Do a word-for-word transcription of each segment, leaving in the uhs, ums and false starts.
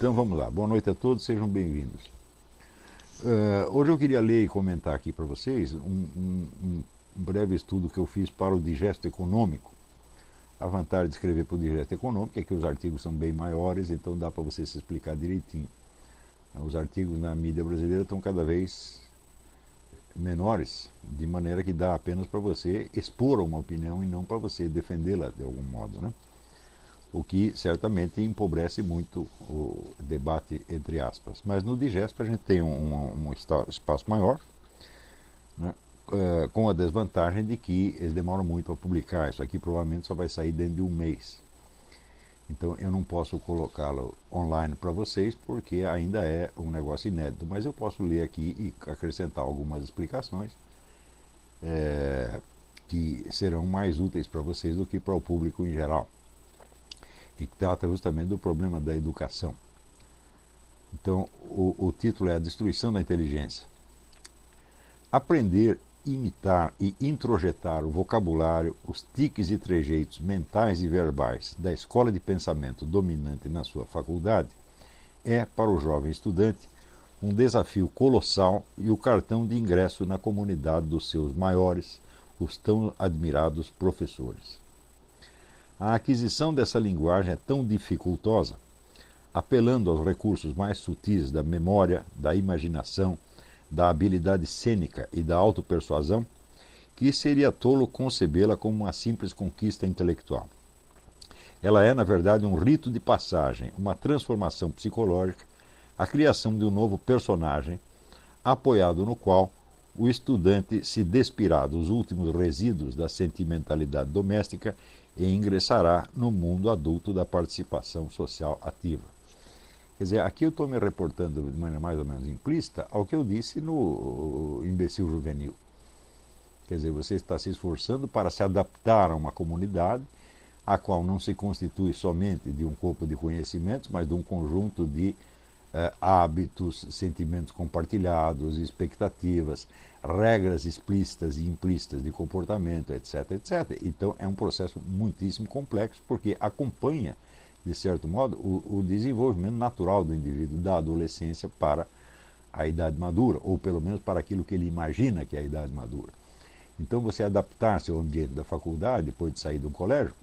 Então vamos lá. Boa noite a todos, sejam bem-vindos. Uh, hoje eu queria ler e comentar aqui para vocês um, um, um breve estudo que eu fiz para o Digesto Econômico. A vantagem de escrever para o Digesto Econômico é que os artigos são bem maiores, então dá para você se explicar direitinho. Os artigos na mídia brasileira estão cada vez menores, de maneira que dá apenas para você expor uma opinião e não para você defendê-la de algum modo, né? O que certamente empobrece muito o debate, entre aspas. Mas no Digesto a gente tem um, um espaço maior, né, uh, com a desvantagem de que eles demoram muito a publicar. Isso aqui provavelmente só vai sair dentro de um mês. Então eu não posso colocá-lo online para vocês porque ainda é um negócio inédito. Mas eu posso ler aqui e acrescentar algumas explicações é, que serão mais úteis para vocês do que para o público em geral. E que trata justamente do problema da educação. Então, o, o título é A Destruição da Inteligência. Aprender, imitar e introjetar o vocabulário, os tiques e trejeitos mentais e verbais da escola de pensamento dominante na sua faculdade é, para o jovem estudante, um desafio colossal e o cartão de ingresso na comunidade dos seus maiores, os tão admirados professores. A aquisição dessa linguagem é tão dificultosa, apelando aos recursos mais sutis da memória, da imaginação, da habilidade cênica e da autopersuasão, que seria tolo concebê-la como uma simples conquista intelectual. Ela é, na verdade, um rito de passagem, uma transformação psicológica, a criação de um novo personagem, apoiado no qual o estudante se despirá dos últimos resíduos da sentimentalidade doméstica e ingressará no mundo adulto da participação social ativa. Quer dizer, aqui eu estou me reportando de maneira mais ou menos implícita ao que eu disse no imbecil juvenil. Quer dizer, você está se esforçando para se adaptar a uma comunidade a qual não se constitui somente de um corpo de conhecimentos, mas de um conjunto de eh, hábitos, sentimentos compartilhados, expectativas, regras explícitas e implícitas de comportamento, etc, etcétera. Então é um processo muitíssimo complexo, porque acompanha, de certo modo, o, o desenvolvimento natural do indivíduo da adolescência para a idade madura, ou pelo menos para aquilo que ele imagina que é a idade madura. Então você adaptar-se ao ambiente da faculdade, depois de sair do colégio,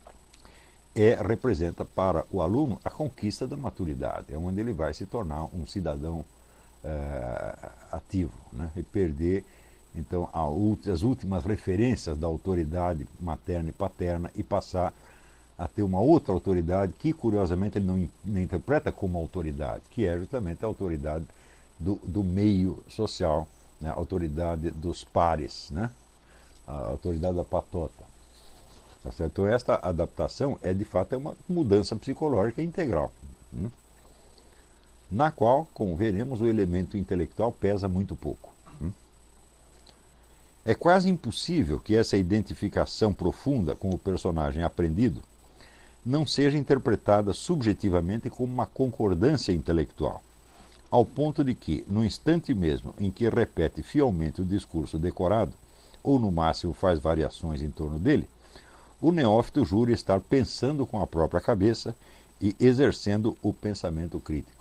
é, representa para o aluno a conquista da maturidade, é onde ele vai se tornar um cidadão Uh, ativo, né? E perder então a, as últimas referências da autoridade materna e paterna e passar a ter uma outra autoridade que, curiosamente, ele não, não interpreta como autoridade, que é justamente a autoridade do, do meio social, né? A autoridade dos pares, né? A autoridade da patota. Tá certo? Então esta adaptação é de fato é uma mudança psicológica integral, né? Na qual, como veremos, o elemento intelectual pesa muito pouco. É quase impossível que essa identificação profunda com o personagem aprendido não seja interpretada subjetivamente como uma concordância intelectual, ao ponto de que, no instante mesmo em que repete fielmente o discurso decorado, ou no máximo faz variações em torno dele, o neófito jura estar pensando com a própria cabeça e exercendo o pensamento crítico.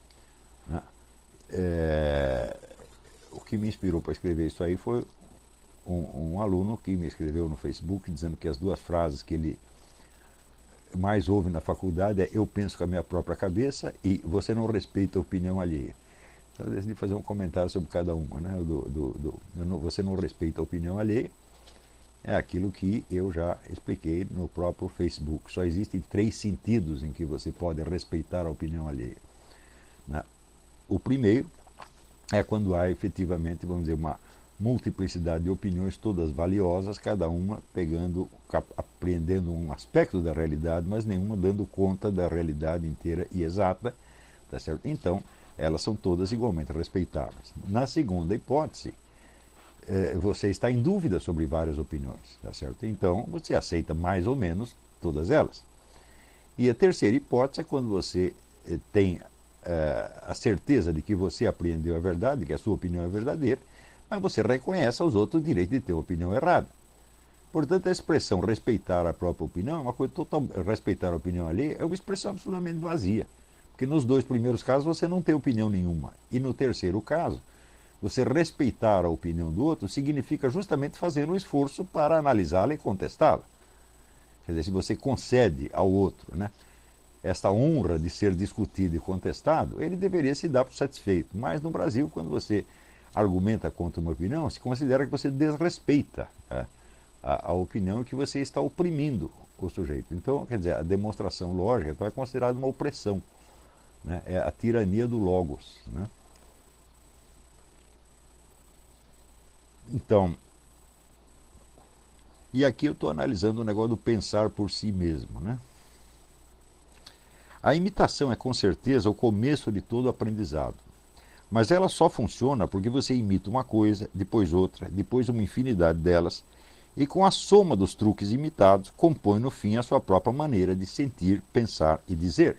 É, o que me inspirou para escrever isso aí foi um, um aluno que me escreveu no Facebook dizendo que as duas frases que ele mais ouve na faculdade é eu penso com a minha própria cabeça e você não respeita a opinião alheia. Então eu decidi fazer um comentário sobre cada uma, né? do, do, do, não, você não respeita a opinião alheia é aquilo que eu já expliquei no próprio Facebook. Só existem três sentidos em que você pode respeitar a opinião alheia, né? O primeiro é quando há efetivamente, vamos dizer, uma multiplicidade de opiniões, todas valiosas, cada uma pegando, apreendendo um aspecto da realidade, mas nenhuma dando conta da realidade inteira e exata, tá certo? Então, elas são todas igualmente respeitáveis. Na segunda hipótese, é, você está em dúvida sobre várias opiniões, tá certo? Então, você aceita mais ou menos todas elas. E a terceira hipótese é quando você é, tem Uh, a certeza de que você apreendeu a verdade, que a sua opinião é verdadeira, mas você reconhece aos outros o direito de ter uma opinião errada. Portanto, a expressão respeitar a própria opinião é uma coisa total, respeitar a opinião alheia é uma expressão absolutamente vazia, Porque nos dois primeiros casos você não tem opinião nenhuma. E no terceiro caso, você respeitar a opinião do outro significa justamente fazer um esforço para analisá-la e contestá-la. Quer dizer, se você concede ao outro, né, esta honra de ser discutido e contestado, ele deveria se dar por satisfeito. Mas no Brasil, quando você argumenta contra uma opinião, se considera que você desrespeita, né, a, a opinião, que você está oprimindo o sujeito. Então, quer dizer, a demonstração lógica então, é considerada uma opressão, né, é a tirania do logos, né? Então, e aqui eu estou analisando o negócio do pensar por si mesmo, né? A imitação é com certeza o começo de todo aprendizado, mas ela só funciona porque você imita uma coisa, depois outra, depois uma infinidade delas, e com a soma dos truques imitados, compõe no fim a sua própria maneira de sentir, pensar e dizer.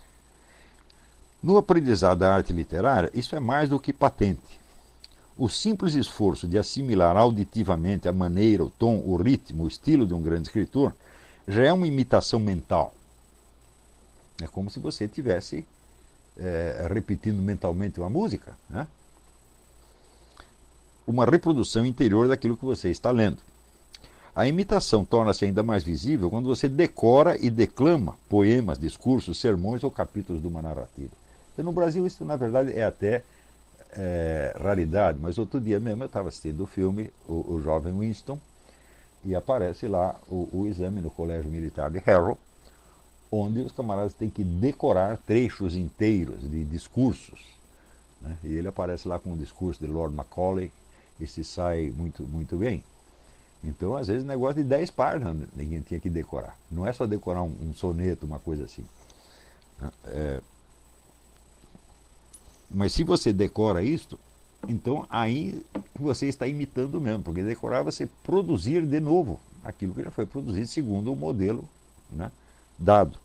No aprendizado da arte literária, isso é mais do que patente. O simples esforço de assimilar auditivamente a maneira, o tom, o ritmo, o estilo de um grande escritor já é uma imitação mental. É como se você estivesse é, repetindo mentalmente uma música, né? Uma reprodução interior daquilo que você está lendo. A imitação torna-se ainda mais visível quando você decora e declama poemas, discursos, sermões ou capítulos de uma narrativa. Então, no Brasil isso, na verdade, é até é, raridade, mas outro dia mesmo eu estava assistindo o filme o, o Jovem Winston, e aparece lá o, o exame no Colégio Militar de Harrow, onde os camaradas têm que decorar trechos inteiros de discursos, né? E ele aparece lá com um discurso de Lord Macaulay e se sai muito, muito bem. Então, às vezes, negócio de dez páginas ninguém tinha que decorar. Não é só decorar um, um soneto, uma coisa assim. É, mas se você decora isso, então aí você está imitando mesmo, porque decorar você produzir de novo aquilo que já foi produzido segundo o modelo, né, dado.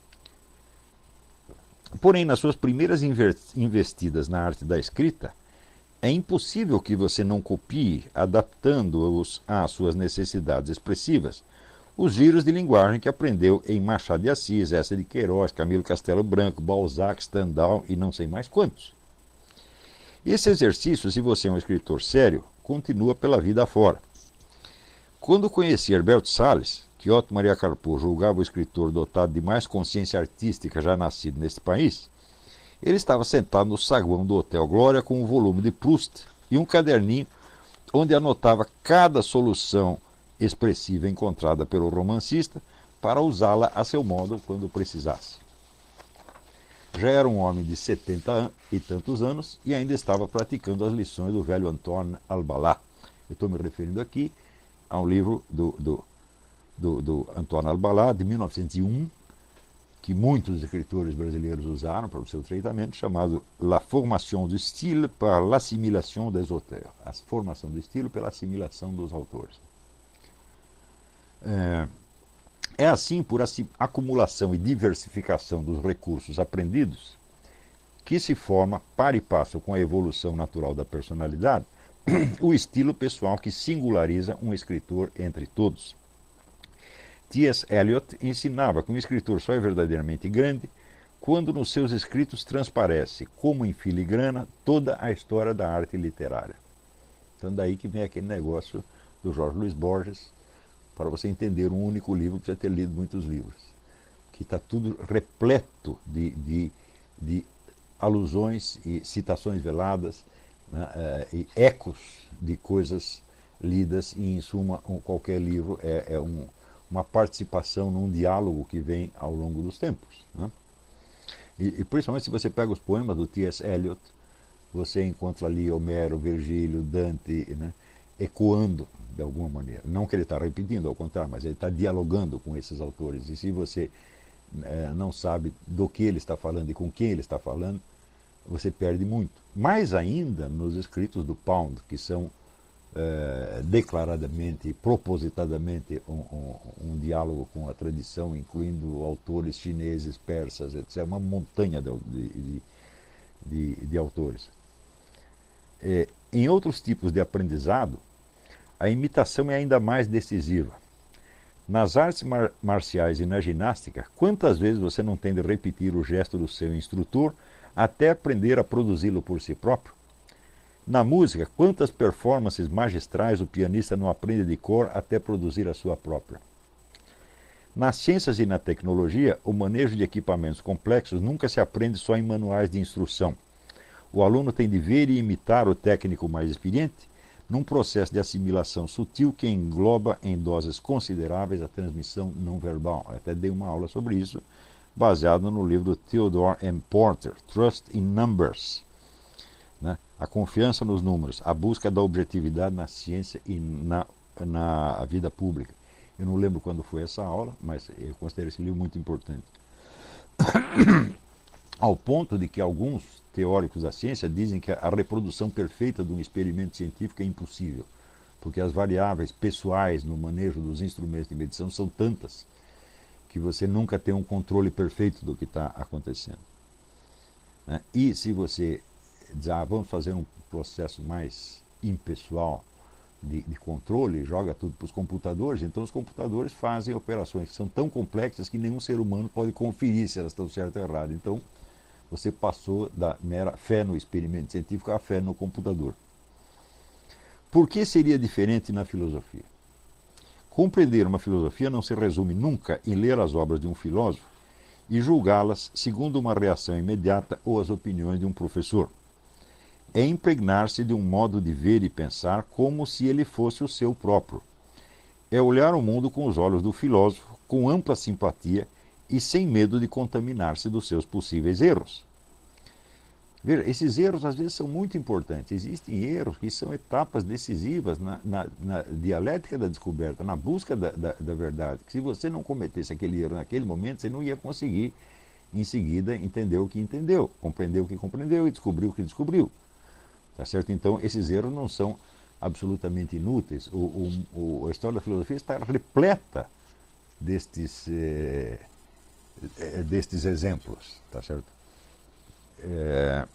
Porém, nas suas primeiras investidas na arte da escrita, é impossível que você não copie, adaptando-os às suas necessidades expressivas, os giros de linguagem que aprendeu em Machado de Assis, Eça de Queiroz, Camilo Castelo Branco, Balzac, Stendhal e não sei mais quantos. Esse exercício, se você é um escritor sério, continua pela vida afora. Quando conheci Herberto Salles, que Otto Maria Carpo julgava o escritor dotado de mais consciência artística já nascido neste país, ele estava sentado no saguão do Hotel Glória com um volume de Proust e um caderninho onde anotava cada solução expressiva encontrada pelo romancista para usá-la a seu modo quando precisasse. Já era um homem de setenta e tantos anos e ainda estava praticando as lições do velho Antoine Albalá. Eu estou me referindo aqui a um livro do, do, do, do Antoine Albalá, de mil novecentos e um, que muitos escritores brasileiros usaram para o seu tratamento, chamado La formation du style par l'assimilation des auteurs. A formação do estilo pela assimilação dos autores. É, é assim, por acumulação e diversificação dos recursos aprendidos, que se forma, para e passo com a evolução natural da personalidade, o estilo pessoal que singulariza um escritor entre todos. T S Eliot ensinava que um escritor só é verdadeiramente grande quando nos seus escritos transparece, como em filigrana, toda a história da arte literária. Então daí que vem aquele negócio do Jorge Luiz Borges, para você entender um único livro, precisa ter lido muitos livros, que está tudo repleto de, de, de alusões e citações veladas, né, e ecos de coisas lidas, e em suma qualquer livro é, é um, uma participação num diálogo que vem ao longo dos tempos, né? E, e principalmente se você pega os poemas do T S Eliot, você encontra ali Homero, Virgílio, Dante, né, ecoando de alguma maneira. Não que ele está repetindo, ao contrário, mas ele está dialogando com esses autores. E se você é, não sabe do que ele está falando e com quem ele está falando, você perde muito. Mais ainda nos escritos do Pound, que são é, declaradamente, propositadamente, um, um, um diálogo com a tradição, incluindo autores chineses, persas, etcétera. Uma montanha de, de, de, de autores. É, em outros tipos de aprendizado, a imitação é ainda mais decisiva. Nas artes mar marciais e na ginástica, quantas vezes você não tem de repetir o gesto do seu instrutor até aprender a produzi-lo por si próprio? Na música, quantas performances magistrais o pianista não aprende de cor até produzir a sua própria? Nas ciências e na tecnologia, o manejo de equipamentos complexos nunca se aprende só em manuais de instrução. O aluno tem de ver e imitar o técnico mais experiente num processo de assimilação sutil que engloba em doses consideráveis a transmissão não verbal. Eu até dei uma aula sobre isso, baseado no livro do Theodore M. Porter, Trust in Numbers. Né? A confiança nos números, a busca da objetividade na ciência e na, na vida pública. Eu não lembro quando foi essa aula, mas eu considero esse livro muito importante. Ao ponto de que alguns teóricos da ciência dizem que a reprodução perfeita de um experimento científico é impossível, porque as variáveis pessoais no manejo dos instrumentos de medição são tantas que você nunca tem um controle perfeito do que está acontecendo. Né? E se você diz, ah, vamos fazer um processo mais impessoal de, de controle, joga tudo para os computadores, então os computadores fazem operações que são tão complexas que nenhum ser humano pode conferir se elas estão certas ou erradas. Então, você passou da mera fé no experimento científico à fé no computador. Por que seria diferente na filosofia? Compreender uma filosofia não se resume nunca em ler as obras de um filósofo e julgá-las segundo uma reação imediata ou as opiniões de um professor. É impregnar-se de um modo de ver e pensar como se ele fosse o seu próprio. É olhar o mundo com os olhos do filósofo, com ampla simpatia e sem medo de contaminar-se dos seus possíveis erros. Veja, esses erros às vezes são muito importantes. Existem erros que são etapas decisivas na, na, na dialética da descoberta, na busca da, da, da verdade. Que se você não cometesse aquele erro naquele momento, você não ia conseguir, em seguida, entender o que entendeu, compreender o que compreendeu e descobrir o que descobriu. Tá certo? Então, esses erros não são absolutamente inúteis. O, o, o, a história da filosofia está repleta destes... Eh, destes exemplos, tá certo? É...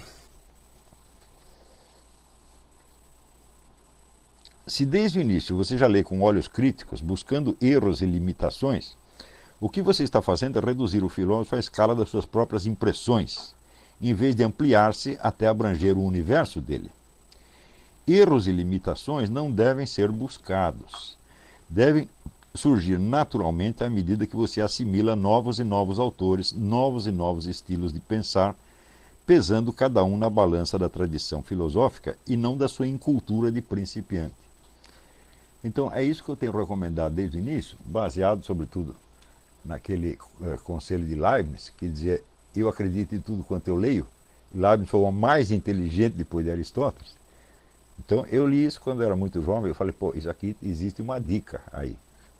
Se desde o início você já lê com olhos críticos, buscando erros e limitações, o que você está fazendo é reduzir o filósofo à escala das suas próprias impressões, em vez de ampliar-se até abranger o universo dele. Erros e limitações não devem ser buscados, devem surgir naturalmente à medida que você assimila novos e novos autores, novos e novos estilos de pensar, pesando cada um na balança da tradição filosófica e não da sua incultura de principiante. Então, é isso que eu tenho recomendado desde o início, baseado, sobretudo, naquele uh, conselho de Leibniz, que dizia, eu acredito em tudo quanto eu leio. Leibniz foi o mais inteligente depois de Aristóteles. Então, eu li isso quando eu era muito jovem, eu falei, pô, isso aqui existe uma dica aí.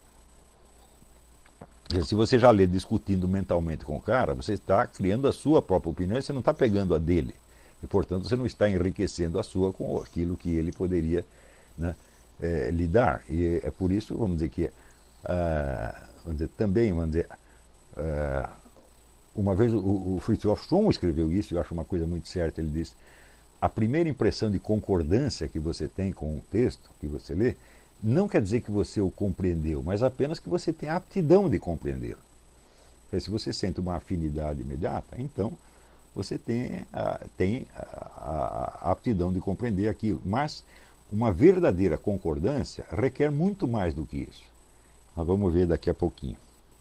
Se você já lê discutindo mentalmente com o cara, você está criando a sua própria opinião e você não está pegando a dele. E, portanto, você não está enriquecendo a sua com aquilo que ele poderia, né, é, lhe dar. E é por isso, vamos dizer que, ah, vamos dizer, também, vamos dizer, ah, uma vez o, o Fritjof Schumann escreveu isso, eu acho uma coisa muito certa, ele disse, a primeira impressão de concordância que você tem com o texto que você lê, não quer dizer que você o compreendeu, mas apenas que você tem a aptidão de compreendê-lo. Se você sente uma afinidade imediata, então você tem, a, tem a, a aptidão de compreender aquilo. Mas uma verdadeira concordância requer muito mais do que isso. Nós vamos ver daqui a pouquinho.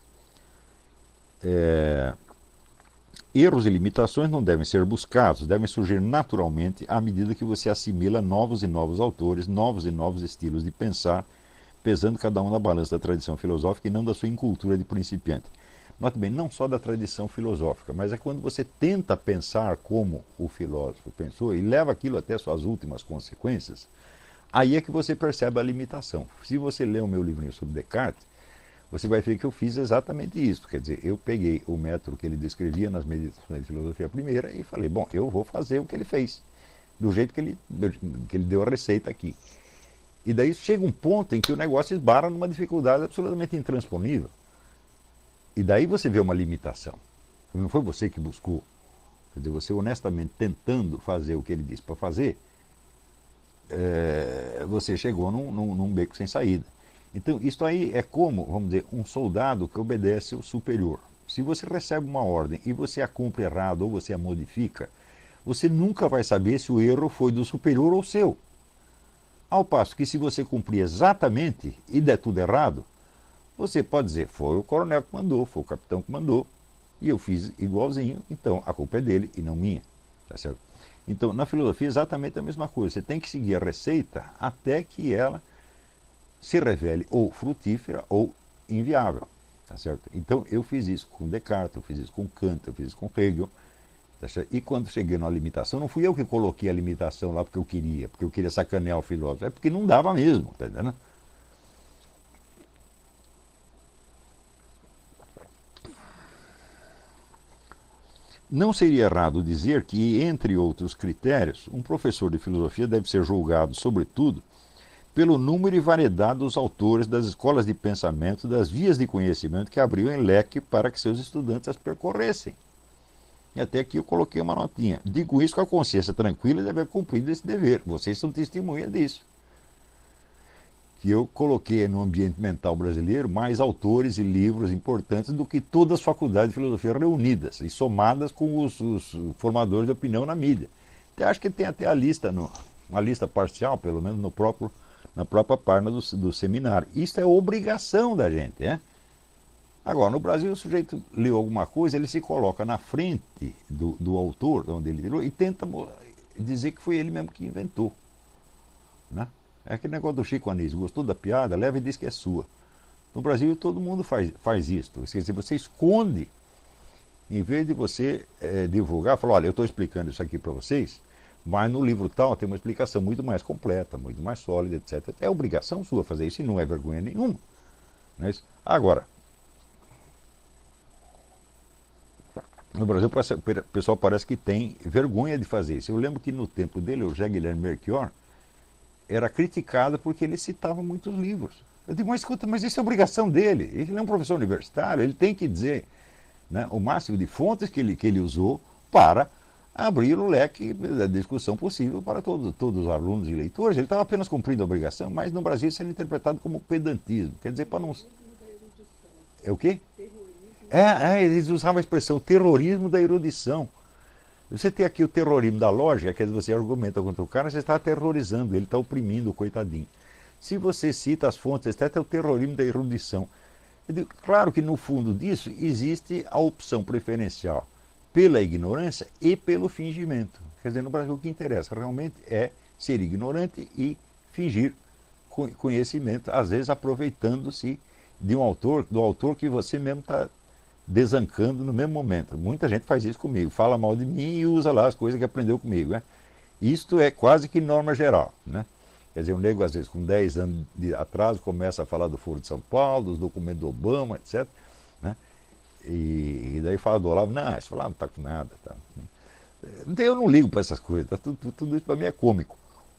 É... Erros e limitações não devem ser buscados, devem surgir naturalmente à medida que você assimila novos e novos autores, novos e novos estilos de pensar, pesando cada um na balança da tradição filosófica e não da sua incultura de principiante. Note bem, não só da tradição filosófica, mas é quando você tenta pensar como o filósofo pensou e leva aquilo até suas últimas consequências, aí é que você percebe a limitação. Se você ler o meu livrinho sobre Descartes, você vai ver que eu fiz exatamente isso. Quer dizer, eu peguei o método que ele descrevia nas Meditações de Filosofia Primeira e falei, bom, eu vou fazer o que ele fez, do jeito que ele, que ele deu a receita aqui. E daí chega um ponto em que o negócio esbarra numa dificuldade absolutamente intransponível. E daí você vê uma limitação. Não foi você que buscou. Quer dizer, você honestamente tentando fazer o que ele disse para fazer, é, você chegou num, num, num beco sem saída. Então, isso aí é como, vamos dizer, um soldado que obedece ao superior. Se você recebe uma ordem e você a cumpre errado ou você a modifica, você nunca vai saber se o erro foi do superior ou seu. Ao passo que se você cumprir exatamente e der tudo errado, você pode dizer, foi o coronel que mandou, foi o capitão que mandou, e eu fiz igualzinho, então a culpa é dele e não minha. Tá certo? Então, na filosofia é exatamente a mesma coisa. Você tem que seguir a receita até que ela se revele ou frutífera ou inviável. Tá certo? Então, eu fiz isso com Descartes, eu fiz isso com Kant, eu fiz isso com Hegel. Tá certo? E quando cheguei na limitação, não fui eu que coloquei a limitação lá porque eu queria, porque eu queria sacanear o filósofo, é porque não dava mesmo. Tá entendendo? Não seria errado dizer que, entre outros critérios, um professor de filosofia deve ser julgado, sobretudo, pelo número e variedade dos autores, das escolas de pensamento, das vias de conhecimento que abriu em leque para que seus estudantes as percorressem. E até aqui eu coloquei uma notinha. Digo isso com a consciência tranquila de haver cumprido esse dever. Vocês são testemunha disso. Que eu coloquei no ambiente mental brasileiro mais autores e livros importantes do que todas as faculdades de filosofia reunidas e somadas com os, os formadores de opinião na mídia. Até acho que tem até a lista, no, uma lista parcial, pelo menos no próprio, na própria página do, do seminário. Isso é obrigação da gente, né? Agora, no Brasil, o sujeito leu alguma coisa, ele se coloca na frente do, do autor, onde ele tirou, e tenta dizer que foi ele mesmo que inventou, né? É aquele negócio do Chico Anísio, gostou da piada, leva e diz que é sua. No Brasil todo mundo faz, faz isso. Quer dizer, você esconde, em vez de você é, divulgar, falar, olha, eu estou explicando isso aqui para vocês, mas no livro tal tem uma explicação muito mais completa, muito mais sólida, etcétera. É obrigação sua fazer isso e não é vergonha nenhuma. Não é isso? Agora, no Brasil o pessoal parece que tem vergonha de fazer isso. Eu lembro que no tempo dele, o José Guilherme Melchior era criticado porque ele citava muitos livros. Eu digo, mas escuta, mas isso é obrigação dele. Ele é um professor universitário, ele tem que dizer, né, o máximo de fontes que ele, que ele usou para abrir o leque da discussão possível para todos, todos os alunos e leitores. Ele estava apenas cumprindo a obrigação, mas no Brasil isso é interpretado como pedantismo. Quer dizer, para não... É o quê? É, é, eles usavam a expressão terrorismo da erudição. Você tem aqui o terrorismo da lógica, quer dizer, você argumenta contra o cara, você está aterrorizando, ele está oprimindo o coitadinho. Se você cita as fontes, etcétera, é o terrorismo da erudição. Digo, claro que no fundo disso existe a opção preferencial pela ignorância e pelo fingimento. Quer dizer, no Brasil o que interessa realmente é ser ignorante e fingir conhecimento, às vezes aproveitando-se de um autor, do autor que você mesmo está desancando no mesmo momento. Muita gente faz isso comigo, fala mal de mim e usa lá as coisas que aprendeu comigo, né? Isto é quase que norma geral, né? Quer dizer, um nego às vezes com dez anos de atraso começa a falar do Foro de São Paulo, dos documentos do Obama, etcétera, né? E, e daí fala do Olavo, não, isso lá não está com nada. Tá. Então eu não ligo para essas coisas, tá? tudo, tudo, tudo isso para mim é cômico.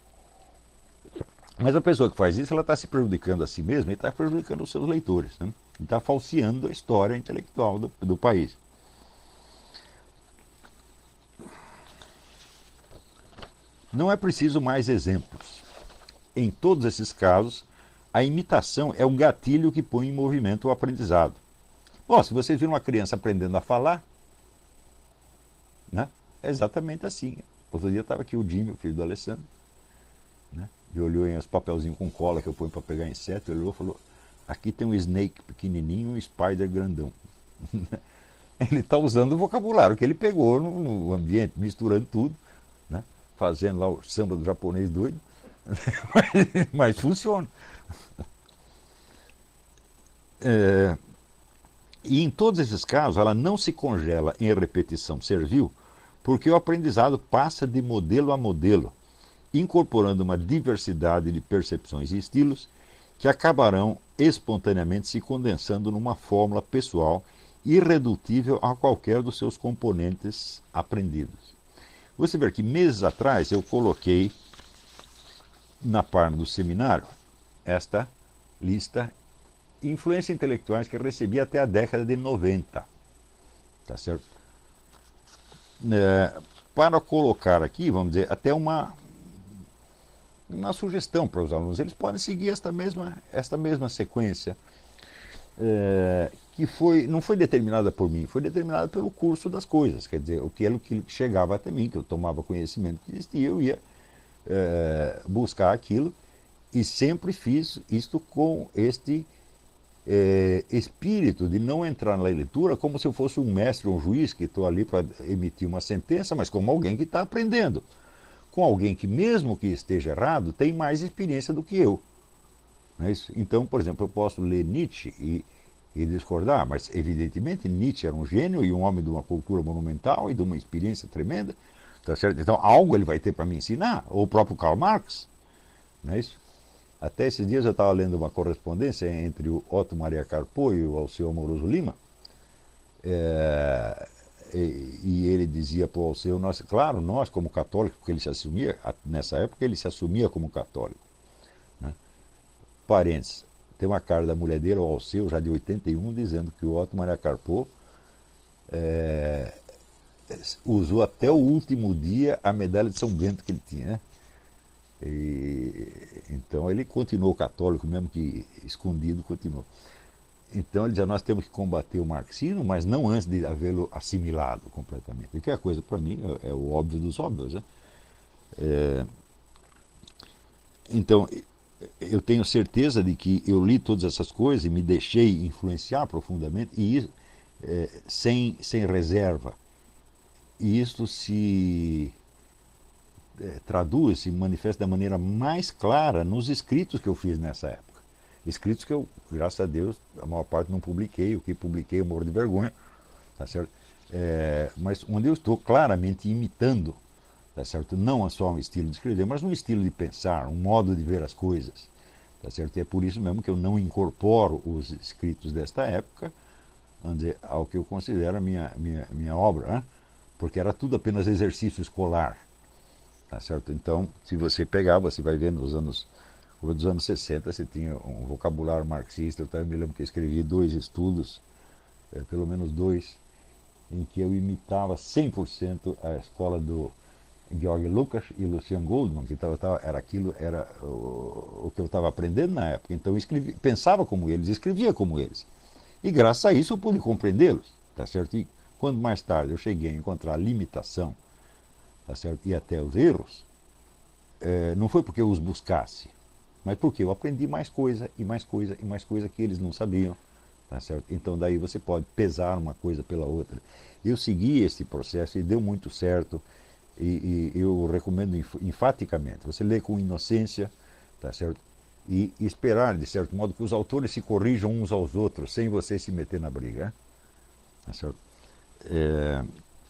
Mas a pessoa que faz isso, ela está se prejudicando a si mesma e está prejudicando os seus leitores, né? Está falseando a história intelectual do, do país. Não é preciso mais exemplos. Em todos esses casos, a imitação é o gatilho que põe em movimento o aprendizado. Bom, se vocês viram uma criança aprendendo a falar, né, é exatamente assim. Outro dia estava aqui o Jimmy, o filho do Alessandro, né, e olhou em os papelzinhos com cola que eu ponho para pegar inseto, ele olhou e falou, aqui tem um snake pequenininho e um spider grandão. Ele está usando o vocabulário que ele pegou no, no ambiente, misturando tudo, né, fazendo lá o samba do japonês doido, mas, mas funciona. É, e em todos esses casos, ela não se congela em repetição servil, porque o aprendizado passa de modelo a modelo, incorporando uma diversidade de percepções e estilos que acabarão espontaneamente se condensando numa fórmula pessoal irredutível a qualquer dos seus componentes aprendidos. Você vê que meses atrás eu coloquei na página do seminário esta lista influências intelectuais que eu recebi até a década de noventa. Tá certo? É, para colocar aqui, vamos dizer, até uma, uma sugestão para os alunos. Eles podem seguir esta mesma, esta mesma sequência, é, que foi, não foi determinada por mim, foi determinada pelo curso das coisas. Quer dizer, aquilo que chegava até mim, que eu tomava conhecimento que existia, eu ia é, buscar aquilo e sempre fiz isto com este é, espírito de não entrar na leitura como se eu fosse um mestre, um juiz que estou ali para emitir uma sentença, mas como alguém que está aprendendo. Com alguém que, mesmo que esteja errado, tem mais experiência do que eu. Não é isso? Então, por exemplo, eu posso ler Nietzsche e, e discordar, mas evidentemente Nietzsche era um gênio e um homem de uma cultura monumental e de uma experiência tremenda. Tá certo? Então, algo ele vai ter para me ensinar, ou o próprio Karl Marx. Não é isso? Até esses dias eu estava lendo uma correspondência entre o Otto Maria Carpo e o Alceu Amoroso Lima. É, e, e ele dizia para o Alceu, nós, claro, nós como católicos, porque ele se assumia, nessa época ele se assumia como católico. Né? Parênteses, tem uma carta da mulher dele, o Alceu, já de oitenta e um, dizendo que o Otto Maria Carpo é, usou até o último dia a medalha de São Bento que ele tinha, né? E, então ele continuou católico, mesmo que escondido, continuou. Então ele dizia, nós temos que combater o marxismo, mas não antes de havê-lo assimilado completamente. Porque a coisa, para mim, é, é o óbvio dos óbvios. Né? É, então, eu tenho certeza de que eu li todas essas coisas e me deixei influenciar profundamente, e é, sem, sem reserva. E isso se é, traduz, se manifesta da maneira mais clara nos escritos que eu fiz nessa época. Escritos que eu, graças a Deus, a maior parte não publiquei, o que publiquei eu morro de vergonha, tá certo? É, mas onde eu estou claramente imitando, tá certo? Não só um estilo de escrever, mas um estilo de pensar, um modo de ver as coisas, tá certo? E é por isso mesmo que eu não incorporo os escritos desta época, vamos dizer, ao que eu considero a minha, minha, minha obra, né? Porque era tudo apenas exercício escolar. Tá certo? Então, se você pegar, você vai ver nos anos, nos anos sessenta, você tinha um vocabulário marxista. Eu também me lembro que eu escrevi dois estudos, é, pelo menos dois, em que eu imitava cem por cento a escola do Georg Lukács e Lucian Goldman, que tava, tava, era aquilo, era o, o que eu estava aprendendo na época. Então eu escrevi, pensava como eles, escrevia como eles. E graças a isso eu pude compreendê-los. Tá certo? E quando mais tarde eu cheguei a encontrar a limitação, tá certo? E até os erros, é, não foi porque eu os buscasse, mas porque eu aprendi mais coisa e mais coisa e mais coisa que eles não sabiam, tá certo? Então daí você pode pesar uma coisa pela outra. Eu segui esse processo e deu muito certo, e, e eu recomendo enfaticamente. Você lê com inocência, tá certo? E, e esperar, de certo modo, que os autores se corrijam uns aos outros, sem você se meter na briga, né? Tá certo? É...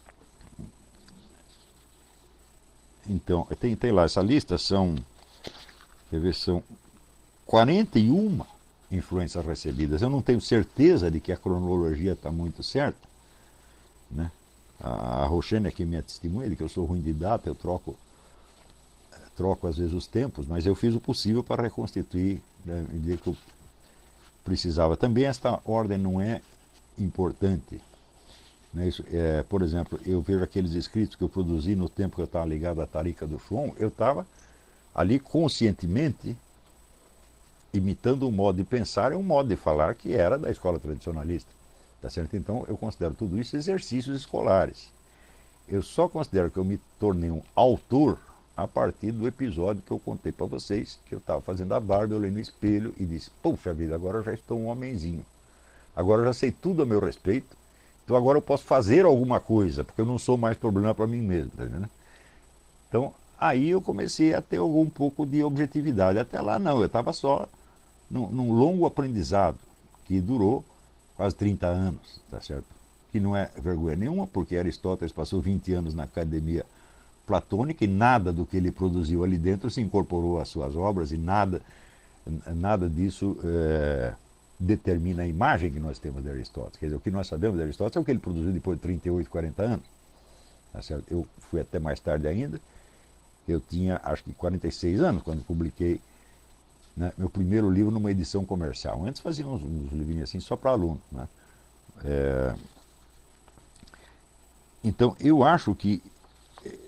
Então, tem, tem lá, essa lista são, quer ver, são quarenta e uma influências recebidas. Eu não tenho certeza de que a cronologia está muito certa, né? A Roxane aqui me testemunha de que eu sou ruim de data, eu troco, troco às vezes os tempos, mas eu fiz o possível para reconstituir, né, o que eu precisava. Também esta ordem não é importante. Né? Isso, é, por exemplo, eu vejo aqueles escritos que eu produzi no tempo que eu estava ligado à Tariqa do Shuon, eu estava ali conscientemente imitando um modo de pensar e um modo de falar que era da escola tradicionalista. Tá certo? Então eu considero tudo isso exercícios escolares. Eu só considero que eu me tornei um autor a partir do episódio que eu contei para vocês, que eu estava fazendo a barba, eu olhei no espelho e disse, puxa vida, agora eu já estou um homenzinho. Agora eu já sei tudo a meu respeito, então agora eu posso fazer alguma coisa, porque eu não sou mais problema para mim mesmo. Tá vendo? Então aí eu comecei a ter algum pouco de objetividade. Até lá não, eu estava só num, num longo aprendizado, que durou quase trinta anos, tá certo? Que não é vergonha nenhuma, porque Aristóteles passou vinte anos na academia platônica e nada do que ele produziu ali dentro se incorporou às suas obras, e nada, nada disso é, determina a imagem que nós temos de Aristóteles. Quer dizer, o que nós sabemos de Aristóteles é o que ele produziu depois de trinta e oito, quarenta anos. Tá certo? Eu fui até mais tarde ainda, eu tinha acho que quarenta e seis anos quando publiquei, né, meu primeiro livro numa edição comercial. Antes fazia uns, uns livrinhos assim só para aluno. Né? É... Então eu acho que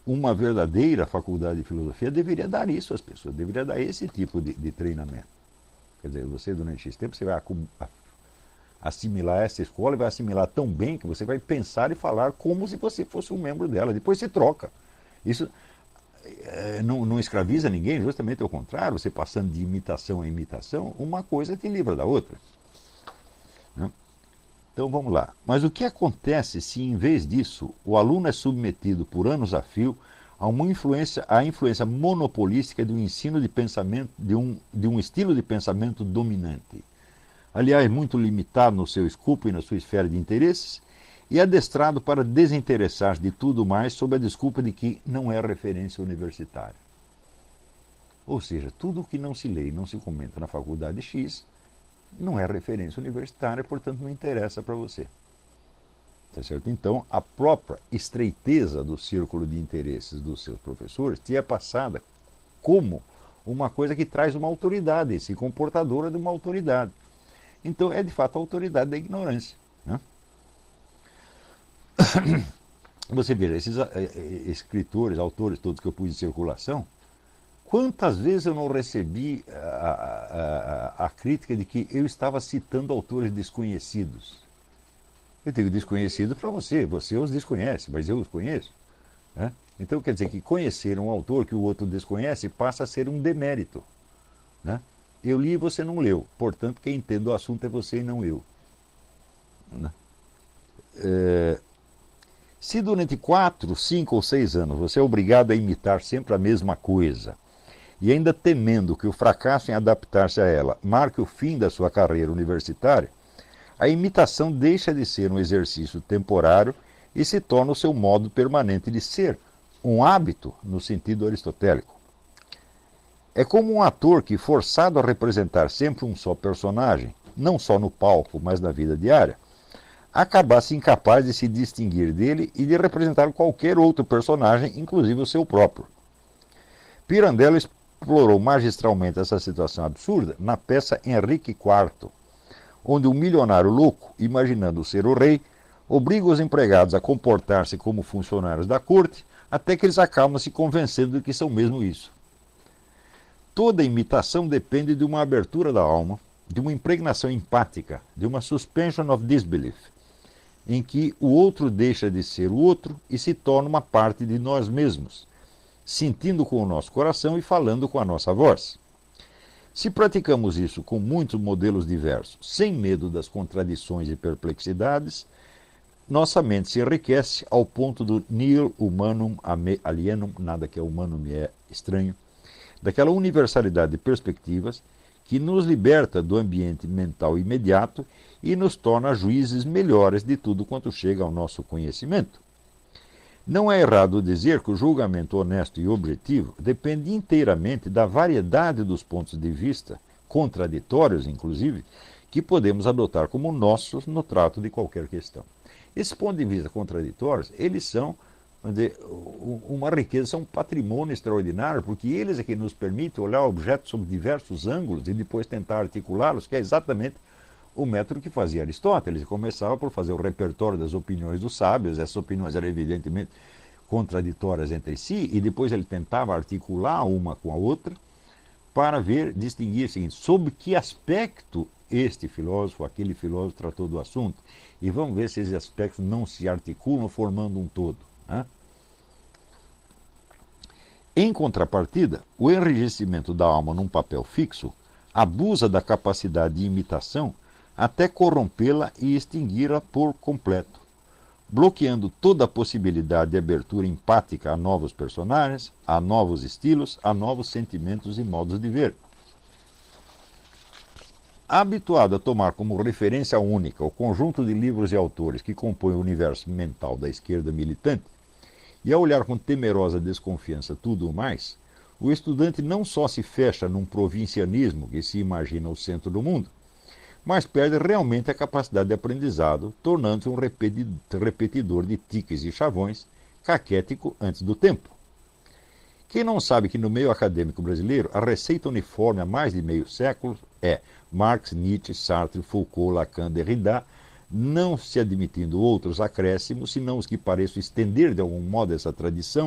uma verdadeira faculdade de filosofia deveria dar isso às pessoas, deveria dar esse tipo de, de treinamento. Quer dizer, você durante X tempo você vai assimilar essa escola e vai assimilar tão bem que você vai pensar e falar como se você fosse um membro dela. Depois se troca. Isso é, não, não escraviza ninguém, justamente ao contrário, você passando de imitação a imitação, uma coisa te livra da outra. Né? Então vamos lá. Mas o que acontece se, em vez disso, o aluno é submetido por anos a fio a uma influência, à influência monopolística de um ensino de pensamento, de um, de um estilo de pensamento dominante? Aliás, muito limitado no seu escopo e na sua esfera de interesses, e adestrado para desinteressar-se de tudo mais sob a desculpa de que não é referência universitária. Ou seja, tudo o que não se lê e não se comenta na faculdade X não é referência universitária, portanto não interessa para você. Tá certo? Então, a própria estreiteza do círculo de interesses dos seus professores te é passada como uma coisa que traz uma autoridade, se comportadora de uma autoridade. Então, é de fato a autoridade da ignorância. Né? Você veja, esses escritores, autores todos que eu pus em circulação, quantas vezes eu não recebi a, a, a, a crítica de que eu estava citando autores desconhecidos? Eu digo desconhecido para você, você os desconhece, mas eu os conheço. Né? Então quer dizer que conhecer um autor que o outro desconhece passa a ser um demérito. Né? Eu li e você não leu, portanto quem entende o assunto é você e não eu. Né? É... Se durante quatro, cinco ou seis anos você é obrigado a imitar sempre a mesma coisa, e ainda temendo que o fracasso em adaptar-se a ela marque o fim da sua carreira universitária, a imitação deixa de ser um exercício temporário e se torna o seu modo permanente de ser, um hábito no sentido aristotélico. É como um ator que, forçado a representar sempre um só personagem, não só no palco, mas na vida diária, acabasse incapaz de se distinguir dele e de representar qualquer outro personagem, inclusive o seu próprio. Pirandello explorou magistralmente essa situação absurda na peça Henrique quarto, onde um milionário louco, imaginando ser o rei, obriga os empregados a comportar-se como funcionários da corte, até que eles acabam se convencendo de que são mesmo isso. Toda imitação depende de uma abertura da alma, de uma impregnação empática, de uma suspension of disbelief, em que o outro deixa de ser o outro e se torna uma parte de nós mesmos, sentindo com o nosso coração e falando com a nossa voz. Se praticamos isso com muitos modelos diversos, sem medo das contradições e perplexidades, nossa mente se enriquece ao ponto do nihil humanum alienum, nada que é humano me é estranho, daquela universalidade de perspectivas que nos liberta do ambiente mental imediato e nos torna juízes melhores de tudo quanto chega ao nosso conhecimento. Não é errado dizer que o julgamento honesto e objetivo depende inteiramente da variedade dos pontos de vista, contraditórios inclusive, que podemos adotar como nossos no trato de qualquer questão. Esses pontos de vista contraditórios, eles são dizer, uma riqueza, são um patrimônio extraordinário, porque eles é que nos permitem olhar objetos sob diversos ângulos e depois tentar articulá-los, que é exatamente o método que fazia Aristóteles. Ele começava por fazer o repertório das opiniões dos sábios, essas opiniões eram evidentemente contraditórias entre si, e depois ele tentava articular uma com a outra para ver, distinguir o seguinte, sob que aspecto este filósofo, aquele filósofo tratou do assunto, e vamos ver se esses aspectos não se articulam formando um todo. Né? Em contrapartida, o enrijecimento da alma num papel fixo abusa da capacidade de imitação até corrompê-la e extingui-la por completo, bloqueando toda a possibilidade de abertura empática a novos personagens, a novos estilos, a novos sentimentos e modos de ver. Habituado a tomar como referência única o conjunto de livros e autores que compõem o universo mental da esquerda militante, e a olhar com temerosa desconfiança tudo o mais, o estudante não só se fecha num provincianismo que se imagina o centro do mundo, mas perde realmente a capacidade de aprendizado, tornando-se um repetidor de tiques e chavões, caquético antes do tempo. Quem não sabe que no meio acadêmico brasileiro a receita uniforme há mais de meio século é Marx, Nietzsche, Sartre, Foucault, Lacan, Derrida, não se admitindo outros acréscimos, senão os que pareçam estender de algum modo essa tradição,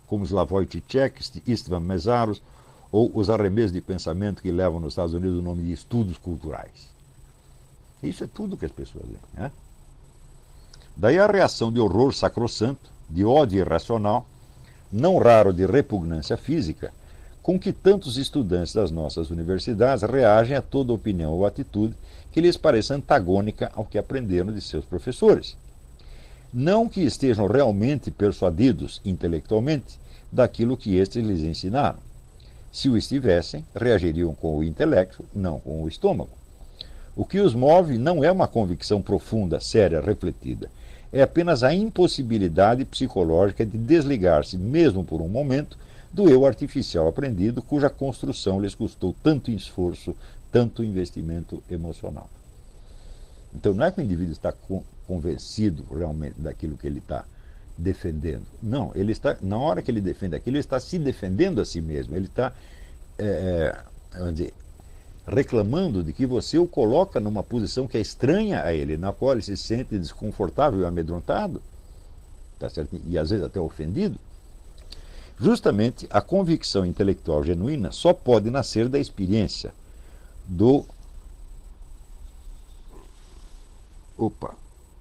como Slavoj Žižek, Istvan Mesaros, ou os arremessos de pensamento que levam nos Estados Unidos o nome de estudos culturais. Isso é tudo que as pessoas leem, né? Daí a reação de horror sacrossanto, de ódio irracional, não raro de repugnância física, com que tantos estudantes das nossas universidades reagem a toda opinião ou atitude que lhes pareça antagônica ao que aprenderam de seus professores. Não que estejam realmente persuadidos intelectualmente daquilo que estes lhes ensinaram. Se o estivessem, reagiriam com o intelecto, não com o estômago. O que os move não é uma convicção profunda, séria, refletida. É apenas a impossibilidade psicológica de desligar-se, mesmo por um momento, do eu artificial aprendido, cuja construção lhes custou tanto esforço, tanto investimento emocional. Então não é que o indivíduo está convencido realmente daquilo que ele está defendendo. Não, ele está, na hora que ele defende aquilo, ele está se defendendo a si mesmo. Ele está é, vamos dizer, reclamando de que você o coloca numa posição que é estranha a ele, na qual ele se sente desconfortável e amedrontado, tá certo? E às vezes até ofendido. Justamente a convicção intelectual genuína só pode nascer da experiência do opa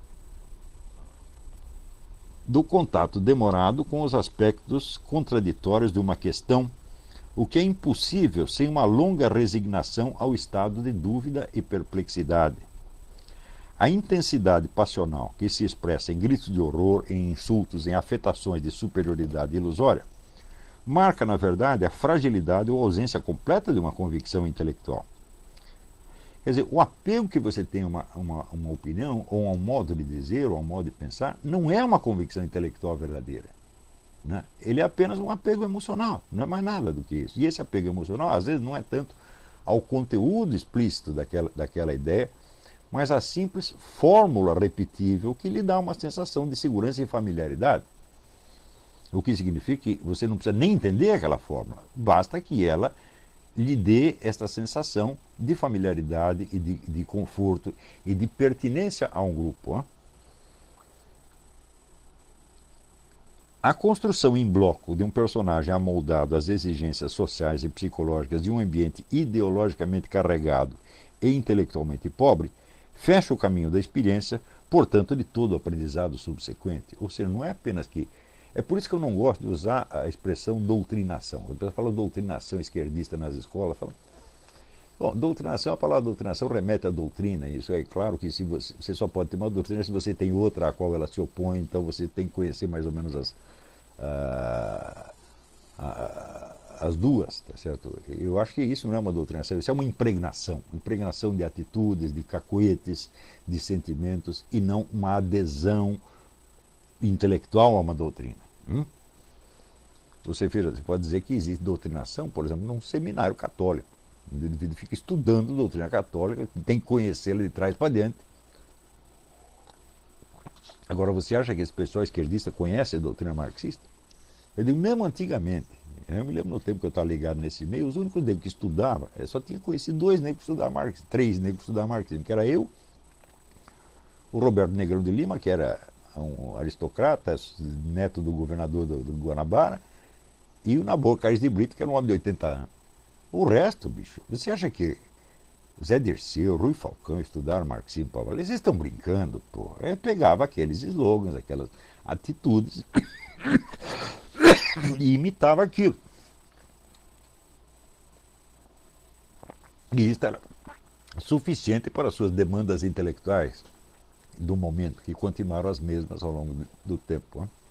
do contato demorado com os aspectos contraditórios de uma questão, o que é impossível sem uma longa resignação ao estado de dúvida e perplexidade. A intensidade passional que se expressa em gritos de horror, em insultos, em afetações de superioridade ilusória, marca, na verdade, a fragilidade ou ausência completa de uma convicção intelectual. Quer dizer, o apego que você tem a uma, uma, uma opinião, ou a um modo de dizer, ou a um modo de pensar, não é uma convicção intelectual verdadeira. Né? Ele é apenas um apego emocional, não é mais nada do que isso. E esse apego emocional, às vezes, não é tanto ao conteúdo explícito daquela, daquela ideia, mas à simples fórmula repetível que lhe dá uma sensação de segurança e familiaridade. O que significa que você não precisa nem entender aquela fórmula, basta que ela lhe dê esta sensação de familiaridade e de, de conforto e de pertinência a um grupo. Hein? A construção em bloco de um personagem amoldado às exigências sociais e psicológicas de um ambiente ideologicamente carregado e intelectualmente pobre fecha o caminho da experiência, portanto, de todo o aprendizado subsequente. Ou seja, não é apenas que... É por isso que eu não gosto de usar a expressão doutrinação. Quando eu falo doutrinação esquerdista nas escolas, falo... Bom, doutrinação, a palavra doutrinação remete à doutrina. Isso é claro que se você, você só pode ter uma doutrina se você tem outra à qual ela se opõe, então você tem que conhecer mais ou menos as, uh, uh, as duas, tá certo? Eu acho que isso não é uma doutrinação, isso é uma impregnação, impregnação de atitudes, de cacoetes, de sentimentos, e não uma adesão intelectual a uma doutrina. Hum? Você, veja, você pode dizer que existe doutrinação, por exemplo, num seminário católico. O indivíduo fica estudando doutrina católica, tem que conhecê-la de trás para diante. Agora, você acha que esse pessoal esquerdista conhece a doutrina marxista? Eu digo, mesmo antigamente, eu me lembro no tempo que eu estava ligado nesse meio, os únicos negros que estudavam, eu só tinha conhecido dois negros que estudavam marxismo, três negros que estudavam marxismo, que era eu, o Roberto Negrão de Lima, que era um aristocrata, neto do governador do, do Guanabara, e o Nabor Caires de Brito, que era um homem de oitenta anos. O resto, bicho, você acha que Zé Dirceu, Rui Falcão estudaram marxismo, Paulo? Eles estão brincando, pô. Eu pegava aqueles slogans, aquelas atitudes e imitava aquilo. E isso era suficiente para as suas demandas intelectuais do momento, que continuaram as mesmas ao longo do tempo. Né?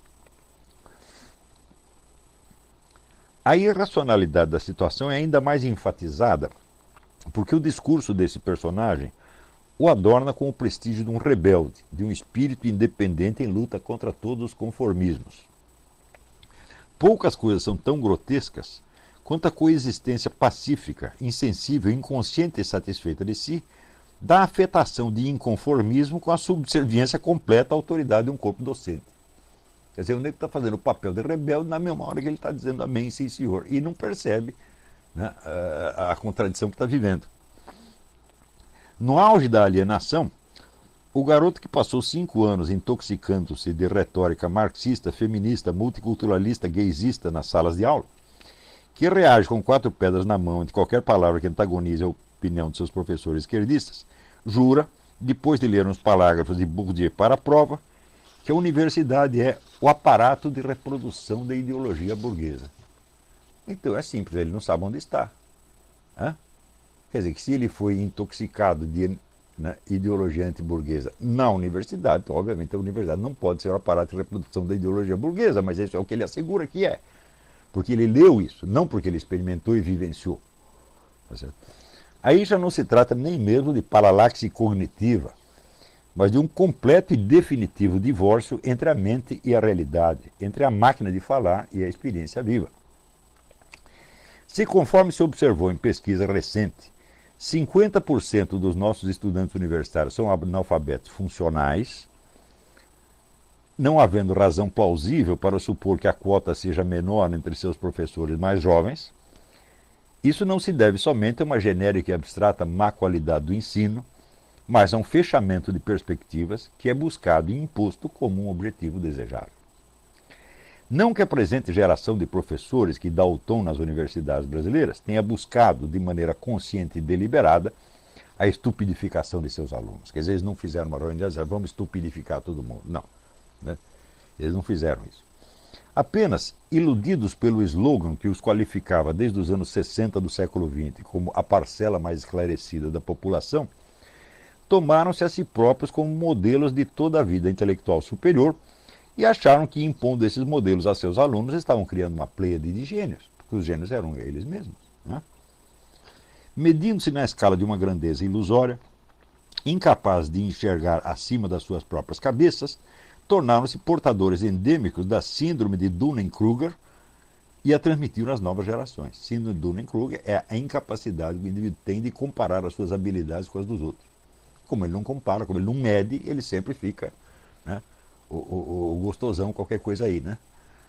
A irracionalidade da situação é ainda mais enfatizada porque o discurso desse personagem o adorna com o prestígio de um rebelde, de um espírito independente em luta contra todos os conformismos. Poucas coisas são tão grotescas quanto a coexistência pacífica, insensível, inconsciente e satisfeita de si, da afetação de inconformismo com a subserviência completa à autoridade de um corpo docente. Quer dizer, o negro está fazendo o papel de rebelde na mesma hora que ele está dizendo amém, sim, senhor, e não percebe, né, a, a contradição que está vivendo. No auge da alienação, O garoto que passou cinco anos intoxicando-se de retórica marxista, feminista, multiculturalista, gaysista nas salas de aula, que reage com quatro pedras na mão ante qualquer palavra que antagonize a opinião de seus professores esquerdistas, jura, depois de ler uns parágrafos de Bourdieu para a prova, que a universidade é o aparato de reprodução da ideologia burguesa. Então é simples, ele não sabe onde está. Hã? Quer dizer, que se ele foi intoxicado de né, ideologia antiburguesa na universidade, então, obviamente a universidade não pode ser o aparato de reprodução da ideologia burguesa, mas isso é o que ele assegura que é. Porque ele leu isso, não porque ele experimentou e vivenciou. Tá certo? Aí já não se trata nem mesmo de paralaxe cognitiva, mas de um completo e definitivo divórcio entre a mente e a realidade, entre a máquina de falar e a experiência viva. Se, conforme se observou em pesquisa recente, cinquenta por cento dos nossos estudantes universitários são analfabetos funcionais, não havendo razão plausível para supor que a quota seja menor entre seus professores mais jovens, isso não se deve somente a uma genérica e abstrata má qualidade do ensino, mas a um fechamento de perspectivas que é buscado e imposto como um objetivo desejável. Não que a presente geração de professores que dá o tom nas universidades brasileiras tenha buscado, de maneira consciente e deliberada, a estupidificação de seus alunos. Quer dizer, eles não fizeram uma reunião e disseram, vamos estupidificar todo mundo. Não. Né? Eles não fizeram isso. Apenas, iludidos pelo slogan que os qualificava desde os anos sessenta do século vinte como a parcela mais esclarecida da população, tomaram-se a si próprios como modelos de toda a vida intelectual superior e acharam que, impondo esses modelos a seus alunos, estavam criando uma pleiade de gênios, porque os gênios eram eles mesmos. Né? Medindo-se na escala de uma grandeza ilusória, incapazes de enxergar acima das suas próprias cabeças, tornaram-se portadores endêmicos da síndrome de Dunning-Kruger e a transmitiram às novas gerações. Síndrome de Dunning-Kruger é a incapacidade que o indivíduo tem de comparar as suas habilidades com as dos outros. Como ele não compara, como ele não mede, ele sempre fica né, o, o, o gostosão, qualquer coisa aí. Né?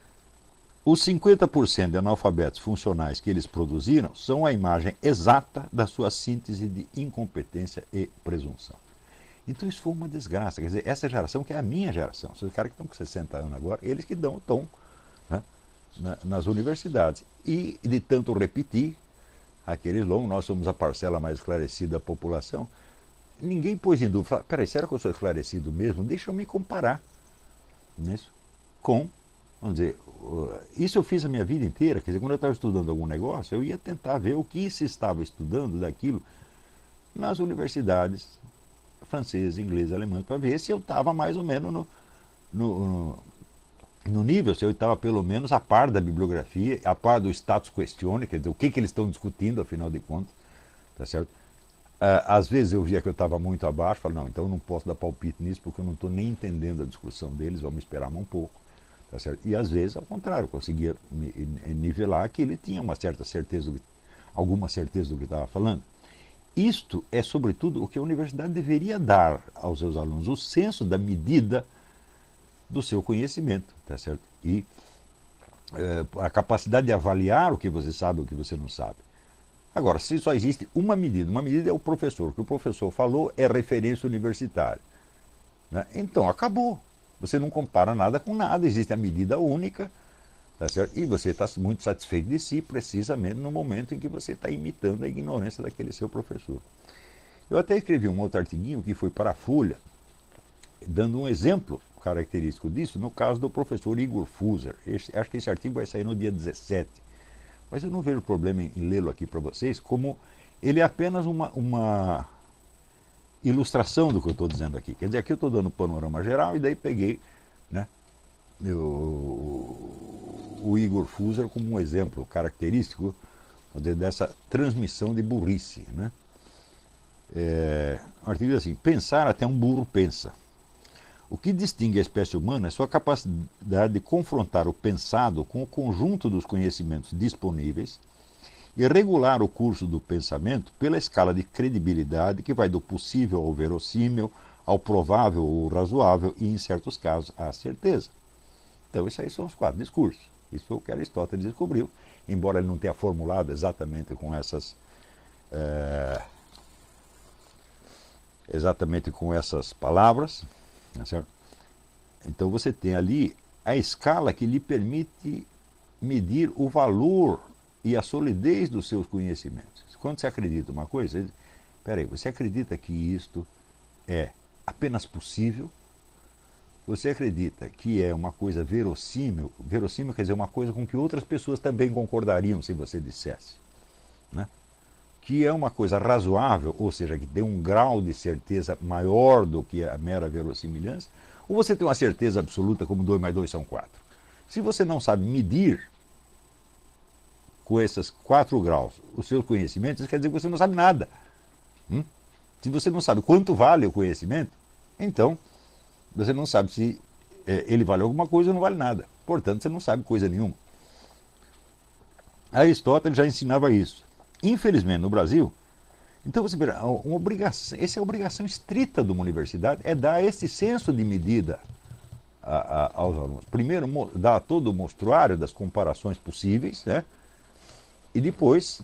Os cinquenta por cento de analfabetos funcionais que eles produziram são a imagem exata da sua síntese de incompetência e presunção. Então isso foi uma desgraça. Quer dizer, essa geração que é a minha geração, os caras que estão com sessenta anos agora, eles que dão o tom né, nas universidades. E de tanto repetir aqueles longos, nós somos a parcela mais esclarecida da população, ninguém pôs em dúvida, peraí, será que eu sou esclarecido mesmo? Deixa eu me comparar nisso, com, vamos dizer, isso eu fiz a minha vida inteira, quer dizer, quando eu estava estudando algum negócio, eu ia tentar ver o que se estava estudando daquilo nas universidades francês, inglês, alemão, para ver se eu estava mais ou menos no, no, no nível, se eu estava pelo menos a par da bibliografia, a par do status questione, quer dizer, o que, que eles estão discutindo, afinal de contas, tá certo? Às vezes eu via que eu estava muito abaixo, falava, não, então eu não posso dar palpite nisso, porque eu não estou nem entendendo a discussão deles, vamos esperar um pouco, tá certo? E às vezes, ao contrário, eu conseguia nivelar que ele tinha uma certa certeza, alguma certeza do que estava falando. Isto é, sobretudo, o que a universidade deveria dar aos seus alunos, o senso da medida do seu conhecimento, tá certo? E é, a capacidade de avaliar o que você sabe e o que você não sabe. Agora, se só existe uma medida, uma medida é o professor, o que o professor falou é referência universitária. Né? Então, acabou. Você não compara nada com nada, existe a medida única, tá certo? E você está muito satisfeito de si, precisamente no momento em que você está imitando a ignorância daquele seu professor. Eu até escrevi um outro artiguinho que foi para a Folha, dando um exemplo característico disso, no caso do professor Igor Fuser. Esse, acho que esse artigo vai sair no dia dezessete. Mas eu não vejo problema em, em lê-lo aqui para vocês, como ele é apenas uma, uma ilustração do que eu estou dizendo aqui. Quer dizer, aqui eu estou dando um panorama geral e daí peguei né, o, o Igor Fuser como um exemplo característico dizer, dessa transmissão de burrice. Né? É, o artigo diz assim, pensar até um burro pensa. O que distingue a espécie humana é sua capacidade de confrontar o pensado com o conjunto dos conhecimentos disponíveis e regular o curso do pensamento pela escala de credibilidade que vai do possível ao verossímil, ao provável ou razoável e, em certos casos, à certeza. Então, isso aí são os quatro discursos. Isso foi o que Aristóteles descobriu, embora ele não tenha formulado exatamente com essas... É, exatamente com essas palavras, tá certo? Então você tem ali a escala que lhe permite medir o valor e a solidez dos seus conhecimentos. Quando você acredita uma coisa, peraí, você acredita que isto é apenas possível? Você acredita que é uma coisa verossímil? Verossímil quer dizer uma coisa com que outras pessoas também concordariam se você dissesse, né? Que é uma coisa razoável, ou seja, que tem um grau de certeza maior do que a mera verossimilhança, ou você tem uma certeza absoluta como dois mais dois são quatro. Se você não sabe medir com esses quatro graus os seus conhecimentos, isso quer dizer que você não sabe nada. Hum? Se você não sabe quanto vale o conhecimento, então você não sabe se é, ele vale alguma coisa ou não vale nada. Portanto, você não sabe coisa nenhuma. Aristóteles já ensinava isso. Infelizmente, no Brasil, então você vê, uma obrigação, essa é a obrigação estrita de uma universidade, é dar esse senso de medida a, a, aos alunos. Primeiro, dar todo o mostruário das comparações possíveis, né? E depois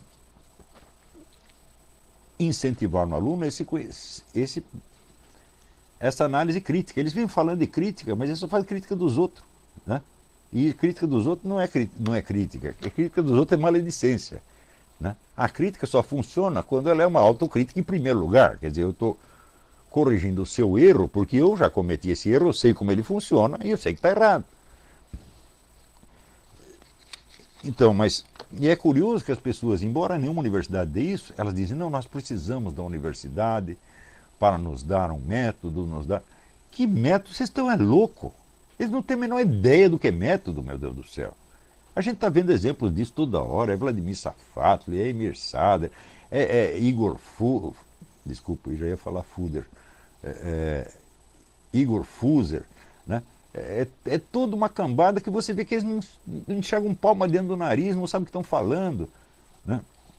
incentivar no aluno esse, esse, essa análise crítica. Eles vêm falando de crítica, mas eles só fazem crítica dos outros, né? E crítica dos outros não é, não é crítica. A crítica dos outros é maledicência, né? A crítica só funciona quando ela é uma autocrítica em primeiro lugar. Quer dizer, eu estou corrigindo o seu erro porque eu já cometi esse erro, eu sei como ele funciona e eu sei que está errado. Então, mas e é curioso que as pessoas, embora nenhuma universidade dê isso, elas dizem, não, nós precisamos da universidade para nos dar um método, nos dar... Que método? Vocês estão é louco. Eles não têm a menor ideia do que é método, meu Deus do céu. A gente está vendo exemplos disso toda hora. É Vladimir Safatli, é Emir Sader, é, é Igor Fu... Desculpa, eu já ia falar Fuder. É, é, Igor Fuser, né? É, é toda uma cambada que você vê que eles não, não enxergam um palmo dentro do nariz, não sabem o que estão falando, né?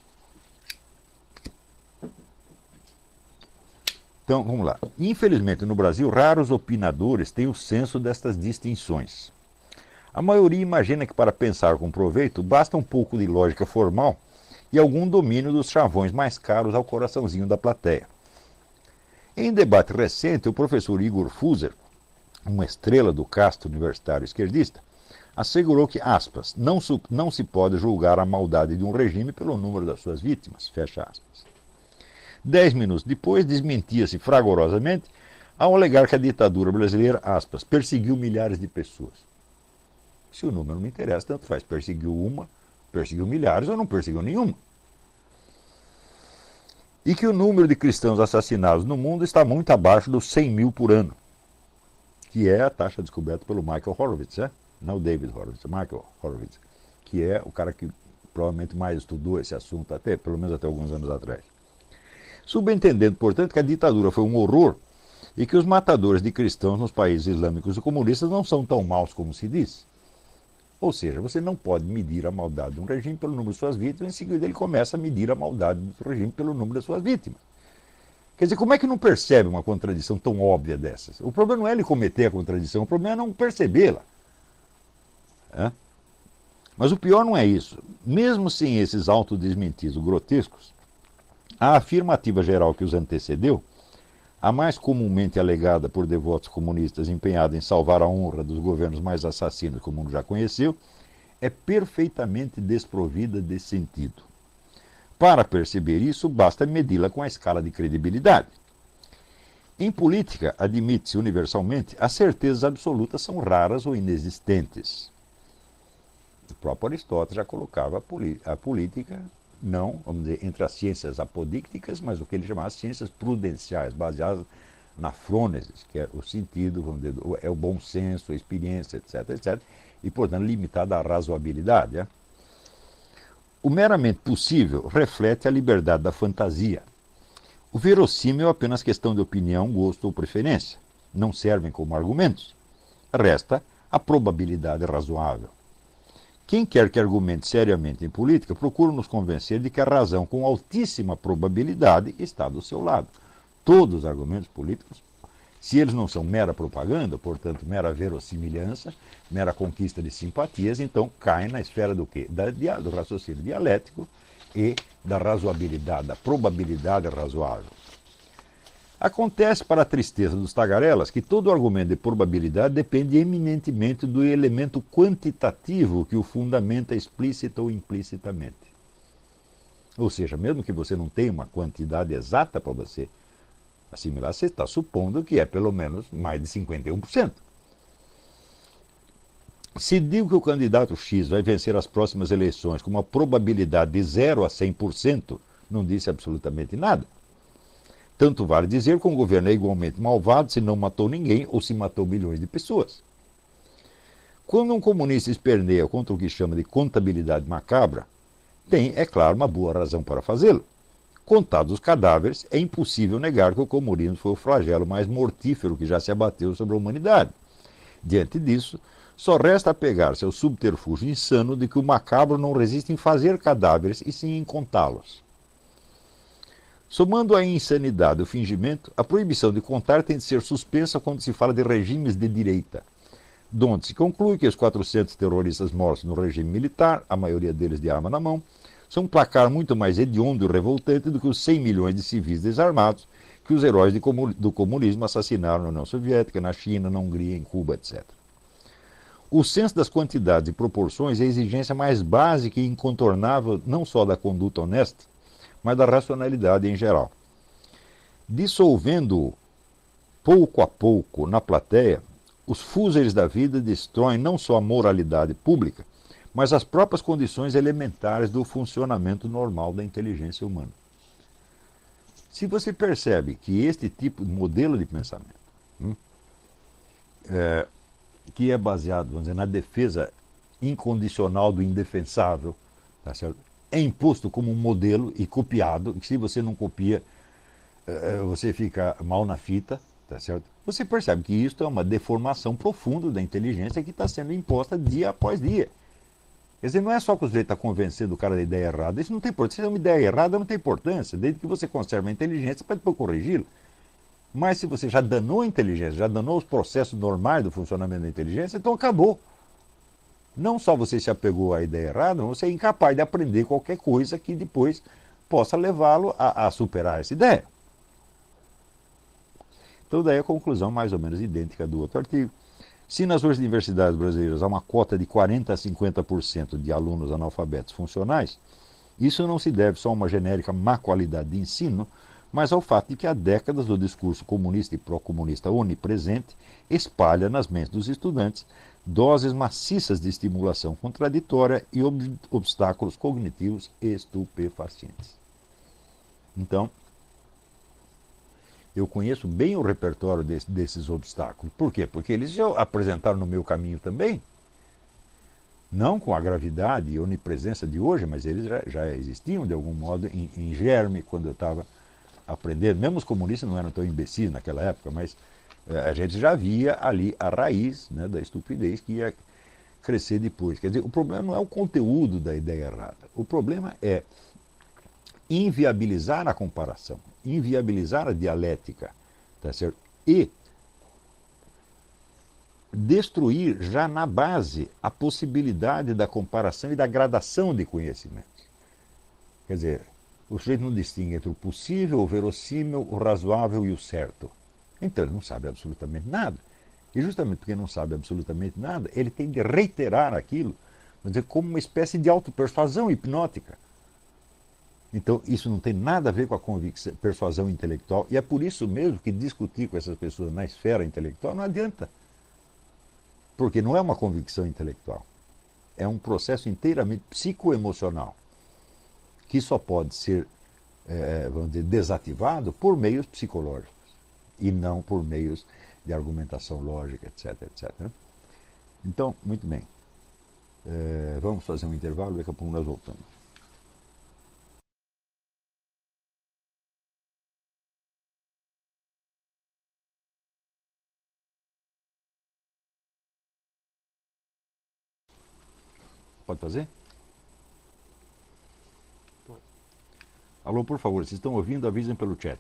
Então, vamos lá. Infelizmente, no Brasil, raros opinadores têm o senso destas distinções. A maioria imagina que para pensar com proveito, basta um pouco de lógica formal e algum domínio dos chavões mais caros ao coraçãozinho da plateia. Em debate recente, o professor Igor Fuser, uma estrela do casto universitário esquerdista, assegurou que, aspas, não, não se pode julgar a maldade de um regime pelo número das suas vítimas, fecha aspas. Dez minutos depois, desmentia-se fragorosamente ao alegar que a ditadura brasileira, aspas, perseguiu milhares de pessoas. Se o número não interessa, tanto faz, perseguiu uma, perseguiu milhares ou não perseguiu nenhuma. E que o número de cristãos assassinados no mundo está muito abaixo dos cem mil por ano, que é a taxa descoberta pelo Michael Horowitz, né? Não o David Horowitz, o Michael Horowitz, que é o cara que provavelmente mais estudou esse assunto, até, pelo menos até alguns anos atrás. Subentendendo, portanto, que a ditadura foi um horror e que os matadores de cristãos nos países islâmicos e comunistas não são tão maus como se diz. Ou seja, você não pode medir a maldade de um regime pelo número de suas vítimas, em seguida ele começa a medir a maldade do regime pelo número das suas vítimas. Quer dizer, como é que não percebe uma contradição tão óbvia dessas? O problema não é ele cometer a contradição, o problema é não percebê-la. É? Mas o pior não é isso. Mesmo sem esses autodesmentidos grotescos, a afirmativa geral que os antecedeu, a mais comumente alegada por devotos comunistas empenhados em salvar a honra dos governos mais assassinos que o mundo já conheceu, é perfeitamente desprovida de sentido. Para perceber isso, basta medi-la com a escala de credibilidade. Em política, admite-se universalmente, as certezas absolutas são raras ou inexistentes. O próprio Aristóteles já colocava a política, não, vamos dizer, entre as ciências apodícticas, mas o que ele chamava de ciências prudenciais, baseadas na frônesis, que é o sentido, vamos dizer, é o bom senso, a experiência, etc, etcétera, e, portanto, limitada à razoabilidade. É? O meramente possível reflete a liberdade da fantasia. O verossímil é apenas questão de opinião, gosto ou preferência. Não servem como argumentos. Resta a probabilidade razoável. Quem quer que argumente seriamente em política, procura nos convencer de que a razão com altíssima probabilidade está do seu lado. Todos os argumentos políticos, se eles não são mera propaganda, portanto, mera verossimilhança, mera conquista de simpatias, então caem na esfera do quê? Da, do raciocínio dialético e da razoabilidade, da probabilidade razoável. Acontece, para a tristeza dos tagarelas, que todo argumento de probabilidade depende eminentemente do elemento quantitativo que o fundamenta explícita ou implicitamente. Ou seja, mesmo que você não tenha uma quantidade exata para você assimilar, você está supondo que é pelo menos mais de cinquenta e um por cento. Se digo que o candidato X vai vencer as próximas eleições com uma probabilidade de zero a cem por cento, não disse absolutamente nada. Tanto vale dizer que um governo é igualmente malvado se não matou ninguém ou se matou milhões de pessoas. Quando um comunista esperneia contra o que chama de contabilidade macabra, tem, é claro, uma boa razão para fazê-lo. Contados os cadáveres, é impossível negar que o comunismo foi o flagelo mais mortífero que já se abateu sobre a humanidade. Diante disso, só resta apegar-se ao subterfúgio insano de que o macabro não resiste em fazer cadáveres e sim em contá-los. Somando à insanidade o fingimento, a proibição de contar tem de ser suspensa quando se fala de regimes de direita, donde se conclui que os quatrocentos terroristas mortos no regime militar, a maioria deles de arma na mão, são um placar muito mais hediondo e revoltante do que os cem milhões de civis desarmados que os heróis do comunismo assassinaram na União Soviética, na China, na Hungria, em Cuba, etcétera. O senso das quantidades e proporções é a exigência mais básica e incontornável não só da conduta honesta, mas da racionalidade em geral. Dissolvendo pouco a pouco na plateia, os fúzeis da vida destroem não só a moralidade pública, mas as próprias condições elementares do funcionamento normal da inteligência humana. Se você percebe que este tipo de modelo de pensamento, hum, é, que é baseado, vamos dizer, na defesa incondicional do indefensável, tá certo? É imposto como um modelo e copiado, e se você não copia, você fica mal na fita, tá certo? Você percebe que isso é uma deformação profunda da inteligência que está sendo imposta dia após dia. Quer dizer, não é só que o sujeito está convencendo o cara da ideia errada, isso não tem importância. Se é uma ideia errada, não tem importância, desde que você conserve a inteligência para depois corrigi-la. Mas se você já danou a inteligência, já danou os processos normais do funcionamento da inteligência, então acabou. Não só você se apegou à ideia errada, você é incapaz de aprender qualquer coisa que depois possa levá-lo a, a superar essa ideia. Então daí a conclusão mais ou menos idêntica do outro artigo. Se nas universidades brasileiras há uma cota de quarenta a cinquenta por cento de alunos analfabetos funcionais, isso não se deve só a uma genérica má qualidade de ensino, mas ao fato de que há décadas o discurso comunista e pró-comunista onipresente espalha nas mentes dos estudantes doses maciças de estimulação contraditória e ob obstáculos cognitivos estupefacientes. Então, eu conheço bem o repertório desse, desses obstáculos. Por quê? Porque eles já apresentaram no meu caminho também. Não com a gravidade e onipresença de hoje, mas eles já, já existiam de algum modo em, em germe quando eu estava aprendendo. Mesmo os comunistas não eram tão imbecis naquela época, mas é, a gente já via ali a raiz, né, da estupidez que ia crescer depois. Quer dizer, o problema não é o conteúdo da ideia errada. O problema é inviabilizar a comparação, inviabilizar a dialética, tá certo? E destruir já na base a possibilidade da comparação e da gradação de conhecimentos. Quer dizer, o sujeito não distingue entre o possível, o verossímil, o razoável e o certo. Então ele não sabe absolutamente nada. E justamente porque não sabe absolutamente nada, ele tem de reiterar aquilo, quer dizer, como uma espécie de autopersuasão hipnótica. Então isso não tem nada a ver com a convicção, persuasão intelectual, e é por isso mesmo que discutir com essas pessoas na esfera intelectual não adianta. Porque não é uma convicção intelectual. É um processo inteiramente psicoemocional, que só pode ser, é, vamos dizer, desativado por meios psicológicos, e não por meios de argumentação lógica, etc, etcétera. Então, muito bem. É, vamos fazer um intervalo, daqui a pouco nós voltamos. Pode fazer? Alô, por favor, se estão ouvindo, avisem pelo chat.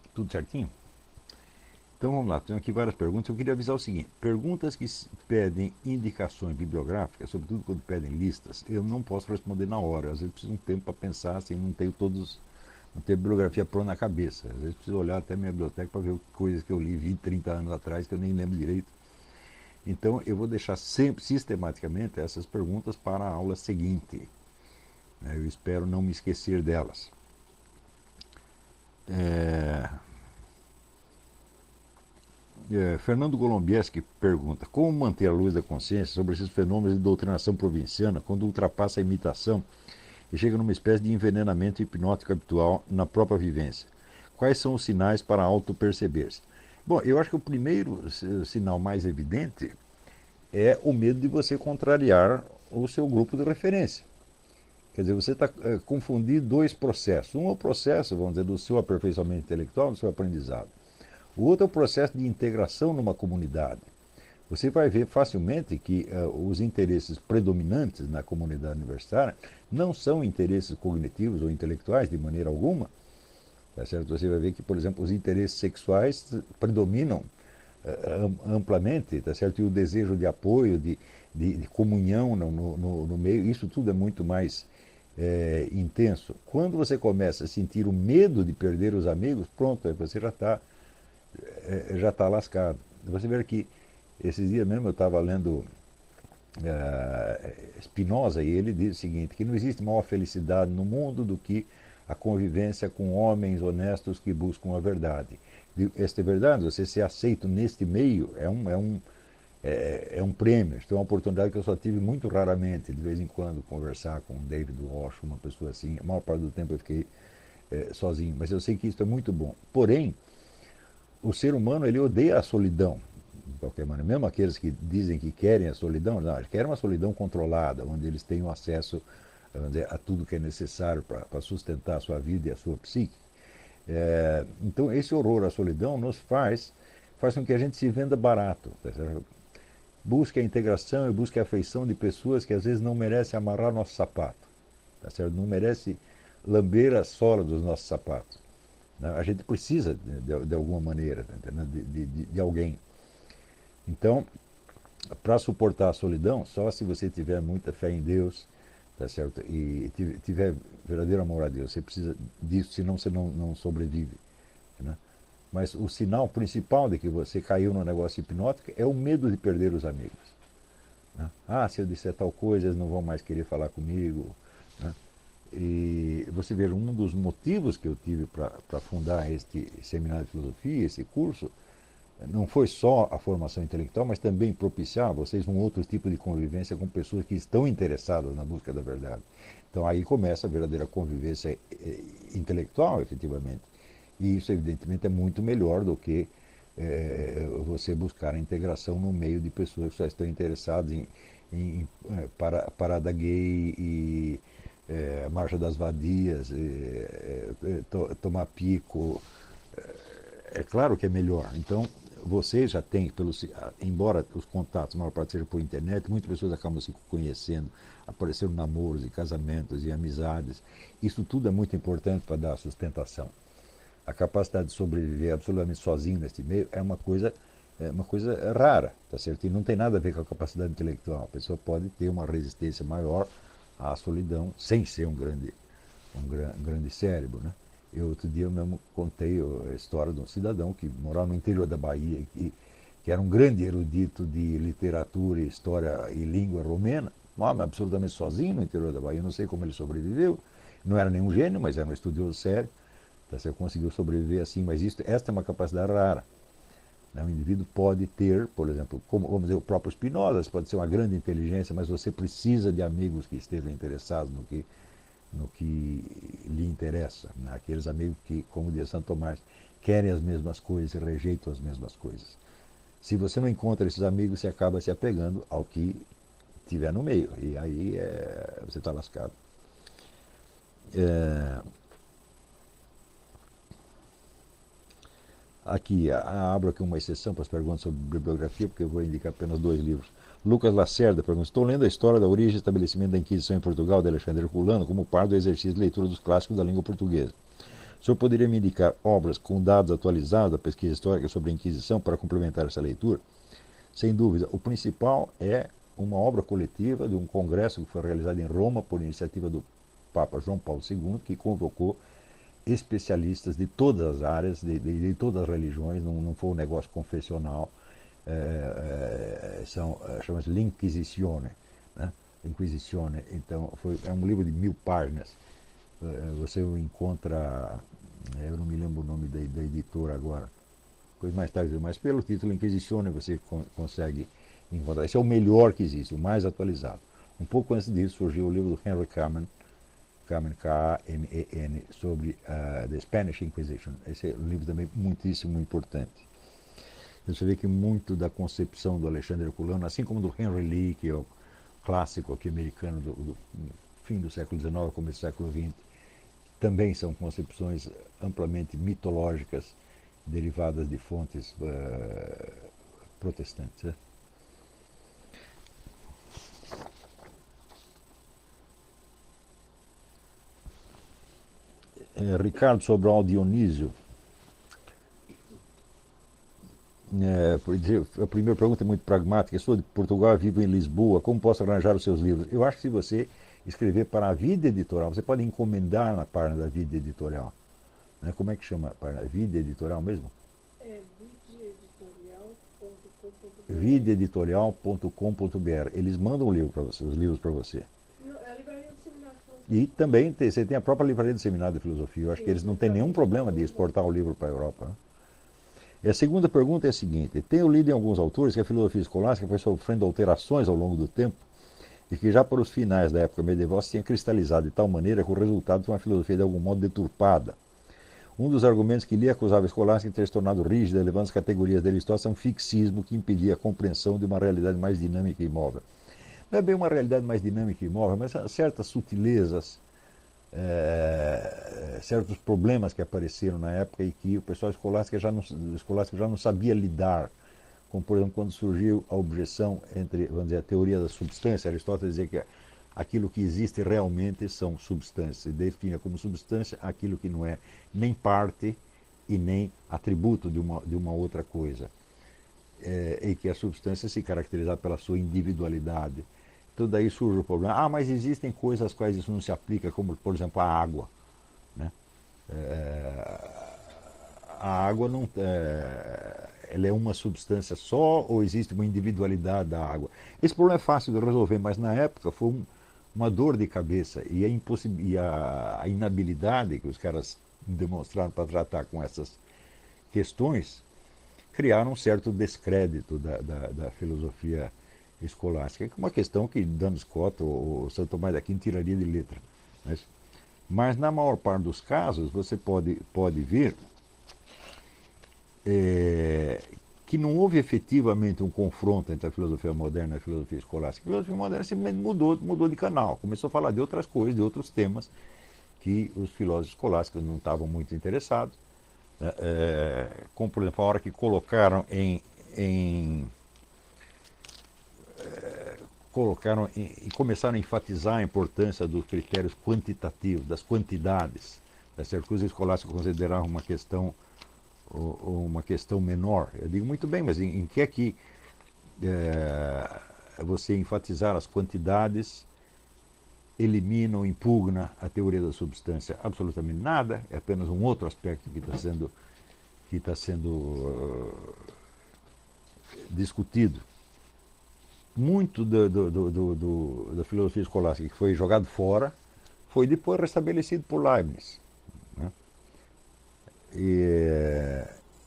Tudo certinho? Então vamos lá, tenho aqui várias perguntas. Eu queria avisar o seguinte: perguntas que pedem indicações bibliográficas, sobretudo quando pedem listas, eu não posso responder na hora. Às vezes preciso de um tempo para pensar, assim, não tenho todos, não tenho bibliografia pronta na cabeça. Às vezes preciso olhar até a minha biblioteca para ver coisas que eu li vinte, trinta anos atrás que eu nem lembro direito. Então eu vou deixar sempre, sistematicamente, essas perguntas para a aula seguinte. Eu espero não me esquecer delas. É... É, Fernando Golombieski pergunta: como manter a luz da consciência sobre esses fenômenos de doutrinação provinciana quando ultrapassa a imitação e chega numa espécie de envenenamento hipnótico habitual na própria vivência? Quais são os sinais para auto-perceber-se? Bom, eu acho que o primeiro sinal mais evidente é o medo de você contrariar o seu grupo de referência. Quer dizer, você está é, confundindo dois processos. Um é o processo, vamos dizer, do seu aperfeiçoamento intelectual, do seu aprendizado. O outro é o processo de integração numa comunidade. Você vai ver facilmente que uh, os interesses predominantes na comunidade universitária não são interesses cognitivos ou intelectuais de maneira alguma. Tá certo? Você vai ver que, por exemplo, os interesses sexuais predominam uh, amplamente, tá certo? E o desejo de apoio, de, de, de comunhão no, no, no meio, isso tudo é muito mais é, intenso. Quando você começa a sentir o medo de perder os amigos, pronto, aí você já está já está lascado. Você vê que esses dias mesmo eu estava lendo uh, Spinoza e ele diz o seguinte, que não existe maior felicidade no mundo do que a convivência com homens honestos que buscam a verdade. Esta é verdade, você ser aceito neste meio é um, é um, é, é um prêmio. Isto é uma oportunidade que eu só tive muito raramente, de vez em quando, conversar com o David Walsh, uma pessoa assim. A maior parte do tempo eu fiquei é, sozinho, mas eu sei que isso é muito bom. Porém, o ser humano ele odeia a solidão, de qualquer maneira. Mesmo aqueles que dizem que querem a solidão, não, eles querem uma solidão controlada, onde eles tenham acesso dizer, a tudo que é necessário para sustentar a sua vida e a sua psique. É, então, esse horror à solidão nos faz, faz com que a gente se venda barato. Tá certo? Busque a integração e busque a afeição de pessoas que às vezes não merecem amarrar nosso sapato, tá certo? Não merece lamber a sola dos nossos sapatos. A gente precisa, de, de alguma maneira, de, de, de alguém. Então, para suportar a solidão, só se você tiver muita fé em Deus, tá certo? E tiver verdadeiro amor a Deus. Você precisa disso, senão você não, não sobrevive. Né? Mas o sinal principal de que você caiu no negócio hipnótico é o medo de perder os amigos. Né? Ah, se eu disser tal coisa, eles não vão mais querer falar comigo. Né? E você vê, um dos motivos que eu tive para fundar este seminário de filosofia, esse curso, não foi só a formação intelectual, mas também propiciar a vocês um outro tipo de convivência com pessoas que estão interessadas na busca da verdade. Então aí começa a verdadeira convivência intelectual, efetivamente. E isso, evidentemente, é muito melhor do que é, você buscar a integração no meio de pessoas que só estão interessadas em, em, em parada gay e É, Marcha das Vadias, é, é, to, tomar pico, é, é claro que é melhor. Então, você já tem, pelos, embora os contatos, a maior parte seja por internet, muitas pessoas acabam se conhecendo, apareceram namoros e casamentos e amizades. Isso tudo é muito importante para dar sustentação. A capacidade de sobreviver absolutamente sozinho neste meio é uma coisa, é uma coisa rara, tá certo? E não tem nada a ver com a capacidade intelectual. A pessoa pode ter uma resistência maior à solidão, sem ser um grande, um, gran, um grande cérebro. Né? Eu, outro dia eu mesmo contei a história de um cidadão que morava no interior da Bahia, que, que era um grande erudito de literatura, história e língua romena, absolutamente sozinho no interior da Bahia. Eu não sei como ele sobreviveu, não era nenhum gênio, mas era um estudioso sério. Você conseguiu sobreviver assim, mas isso, esta é uma capacidade rara. O indivíduo pode ter, por exemplo, como vamos dizer, o próprio Spinoza, pode ser uma grande inteligência, mas você precisa de amigos que estejam interessados no que, no que lhe interessa. Né? Aqueles amigos que, como diz Santo Tomás, querem as mesmas coisas e rejeitam as mesmas coisas. Se você não encontra esses amigos, você acaba se apegando ao que tiver no meio. E aí é, você está lascado. É... Aqui, abro aqui uma exceção para as perguntas sobre bibliografia, porque eu vou indicar apenas dois livros. Lucas Lacerda pergunta: estou lendo a história da origem e estabelecimento da Inquisição em Portugal, de Alexandre Herculano, como parte do exercício de leitura dos clássicos da língua portuguesa. O senhor poderia me indicar obras com dados atualizados da pesquisa histórica sobre a Inquisição para complementar essa leitura? Sem dúvida, o principal é uma obra coletiva de um congresso que foi realizado em Roma por iniciativa do Papa João Paulo segundo, que convocou especialistas de todas as áreas, de, de, de todas as religiões, não, não foi um negócio confessional, é, é, são, chama-se L'Inquisizione, né? Inquisizione. Então, foi, é um livro de mil páginas. Você o encontra, eu não me lembro o nome da, da editora agora, coisa mais tarde, mas pelo título Inquisizione você con consegue encontrar. Esse é o melhor que existe, o mais atualizado. Um pouco antes disso surgiu o livro do Henry Kamen, Kamen, K A M E N, sobre uh, The Spanish Inquisition. Esse é um livro também muitíssimo importante. Você vê que muito da concepção do Alexandre Herculano, assim como do Henry Lee, que é o clássico aqui americano do, do fim do século dezenove, começo do século vinte, também são concepções amplamente mitológicas, derivadas de fontes uh, protestantes. Né? É, Ricardo Sobral Dionísio. É, a primeira pergunta é muito pragmática. Eu sou de Portugal, vivo em Lisboa. Como posso arranjar os seus livros? Eu acho que se você escrever para a Vida Editorial, você pode encomendar na página da Vida Editorial. Né? Como é que chama a página? Vida Editorial mesmo? É vida editorial ponto com ponto br. Eles mandam o livro para você, os livros para você. É a livraria do seminário. E também tem, você tem a própria livraria do Seminário de Filosofia. Eu acho que eles não têm nenhum problema de exportar o livro para a Europa. Né? E a segunda pergunta é a seguinte: tenho lido em alguns autores que a filosofia escolástica foi sofrendo alterações ao longo do tempo e que já para os finais da época medieval se tinha cristalizado de tal maneira que o resultado foi uma filosofia de algum modo deturpada. Um dos argumentos que lhe acusava a escolástica de ter se tornado rígida, levando as categorias de Aristóteles a um fixismo que impedia a compreensão de uma realidade mais dinâmica e imóvel. Não é bem uma realidade mais dinâmica e imóvel, mas certas sutilezas, é, certos problemas que apareceram na época e que o pessoal escolástico já não, escolástico já não sabia lidar. Como, por exemplo, quando surgiu a objeção entre, vamos dizer, a teoria da substância. Aristóteles dizia que aquilo que existe realmente são substâncias, e define como substância aquilo que não é nem parte e nem atributo de uma, de uma outra coisa. É, e que a substância se caracteriza pela sua individualidade. Então daí surge o problema. Ah, mas existem coisas às quais isso não se aplica, como, por exemplo, a água. Né? É, a água não... É, ela é uma substância só ou existe uma individualidade da água? Esse problema é fácil de resolver, mas na época foi um, uma dor de cabeça e, a, e a, a inabilidade que os caras demonstraram para tratar com essas questões criaram um certo descrédito da, da, da filosofia escolástica, que é uma questão que Duns Scotus ou, ou Santo Tomás de Aquino tiraria de letra. Mas, mas na maior parte dos casos você pode, pode ver É, que não houve efetivamente um confronto entre a filosofia moderna e a filosofia escolástica. A filosofia moderna simplesmente mudou, mudou de canal, começou a falar de outras coisas, de outros temas que os filósofos escolásticos não estavam muito interessados. Né? É, como, por exemplo, a hora que colocaram em... em é, colocaram em, e começaram a enfatizar a importância dos critérios quantitativos, das quantidades. Das coisas escolásticas consideravam uma questão ou uma questão menor. Eu digo muito bem, mas em, em que é que é, você enfatizar as quantidades elimina ou impugna a teoria da substância? Absolutamente nada, é apenas um outro aspecto que está sendo, que está sendo uh, discutido. Muito do, do, do, do, da filosofia escolástica que foi jogado fora foi depois restabelecido por Leibniz. Né? E,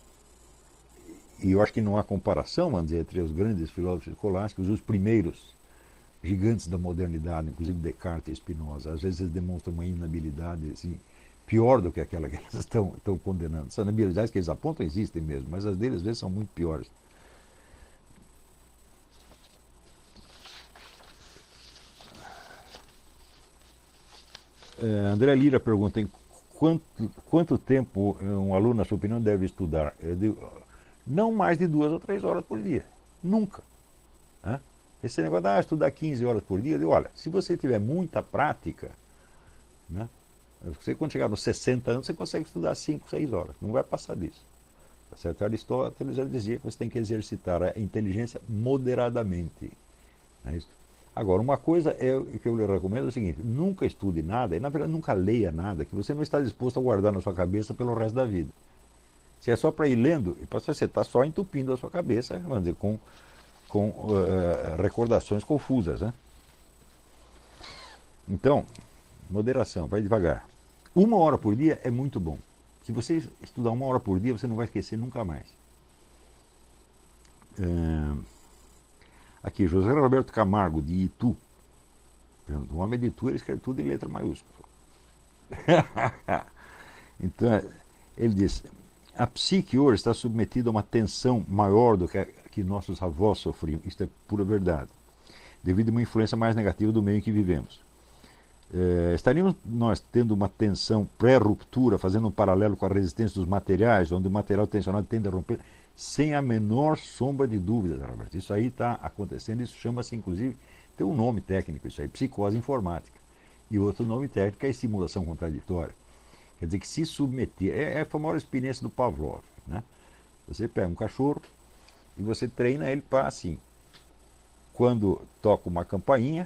e eu acho que não há comparação, vamos dizer, entre os grandes filósofos escolásticos, os primeiros gigantes da modernidade, inclusive Descartes e Spinoza. Às vezes eles demonstram uma inabilidade assim, pior do que aquela que eles estão, estão condenando. As inabilidades que eles apontam existem mesmo, mas as deles às vezes são muito piores. É, André Lira pergunta, em quanto, quanto tempo um aluno, na sua opinião, deve estudar? Eu digo, não mais de duas ou três horas por dia. Nunca. Né? Esse negócio de ah, estudar quinze horas por dia, eu digo, olha, se você tiver muita prática, né, Você, quando chegar nos sessenta anos, você consegue estudar cinco, seis horas. Não vai passar disso. Tá certo? Aristóteles já dizia que você tem que exercitar a inteligência moderadamente. Não é isso? Agora, uma coisa é, que eu lhe recomendo é o seguinte: nunca estude nada, e na verdade nunca leia nada que você não está disposto a guardar na sua cabeça pelo resto da vida. Se é só para ir lendo, você está só entupindo a sua cabeça, vamos dizer, com, com uh, recordações confusas. Né? Então, moderação, vai devagar. Uma hora por dia é muito bom. Se você estudar uma hora por dia, você não vai esquecer nunca mais. Uh, aqui, José Roberto Camargo, de Itu. O homem de Itu, ele escreve tudo em letra maiúscula. Então, ele diz: a psique hoje está submetida a uma tensão maior do que a que nossos avós sofriam. Isto é pura verdade. Devido a uma influência mais negativa do meio em que vivemos. É, estaríamos nós tendo uma tensão pré-ruptura, fazendo um paralelo com a resistência dos materiais, onde o material tensionado tende a romper, sem a menor sombra de dúvida, Roberto. Isso aí está acontecendo, isso chama-se, inclusive, tem um nome técnico, isso aí, psicose informática. E outro nome técnico é estimulação contraditória. Quer dizer que se submeter, é, é a famosa experiência do Pavlov. Né? Você pega um cachorro e você treina ele para assim. Quando toca uma campainha,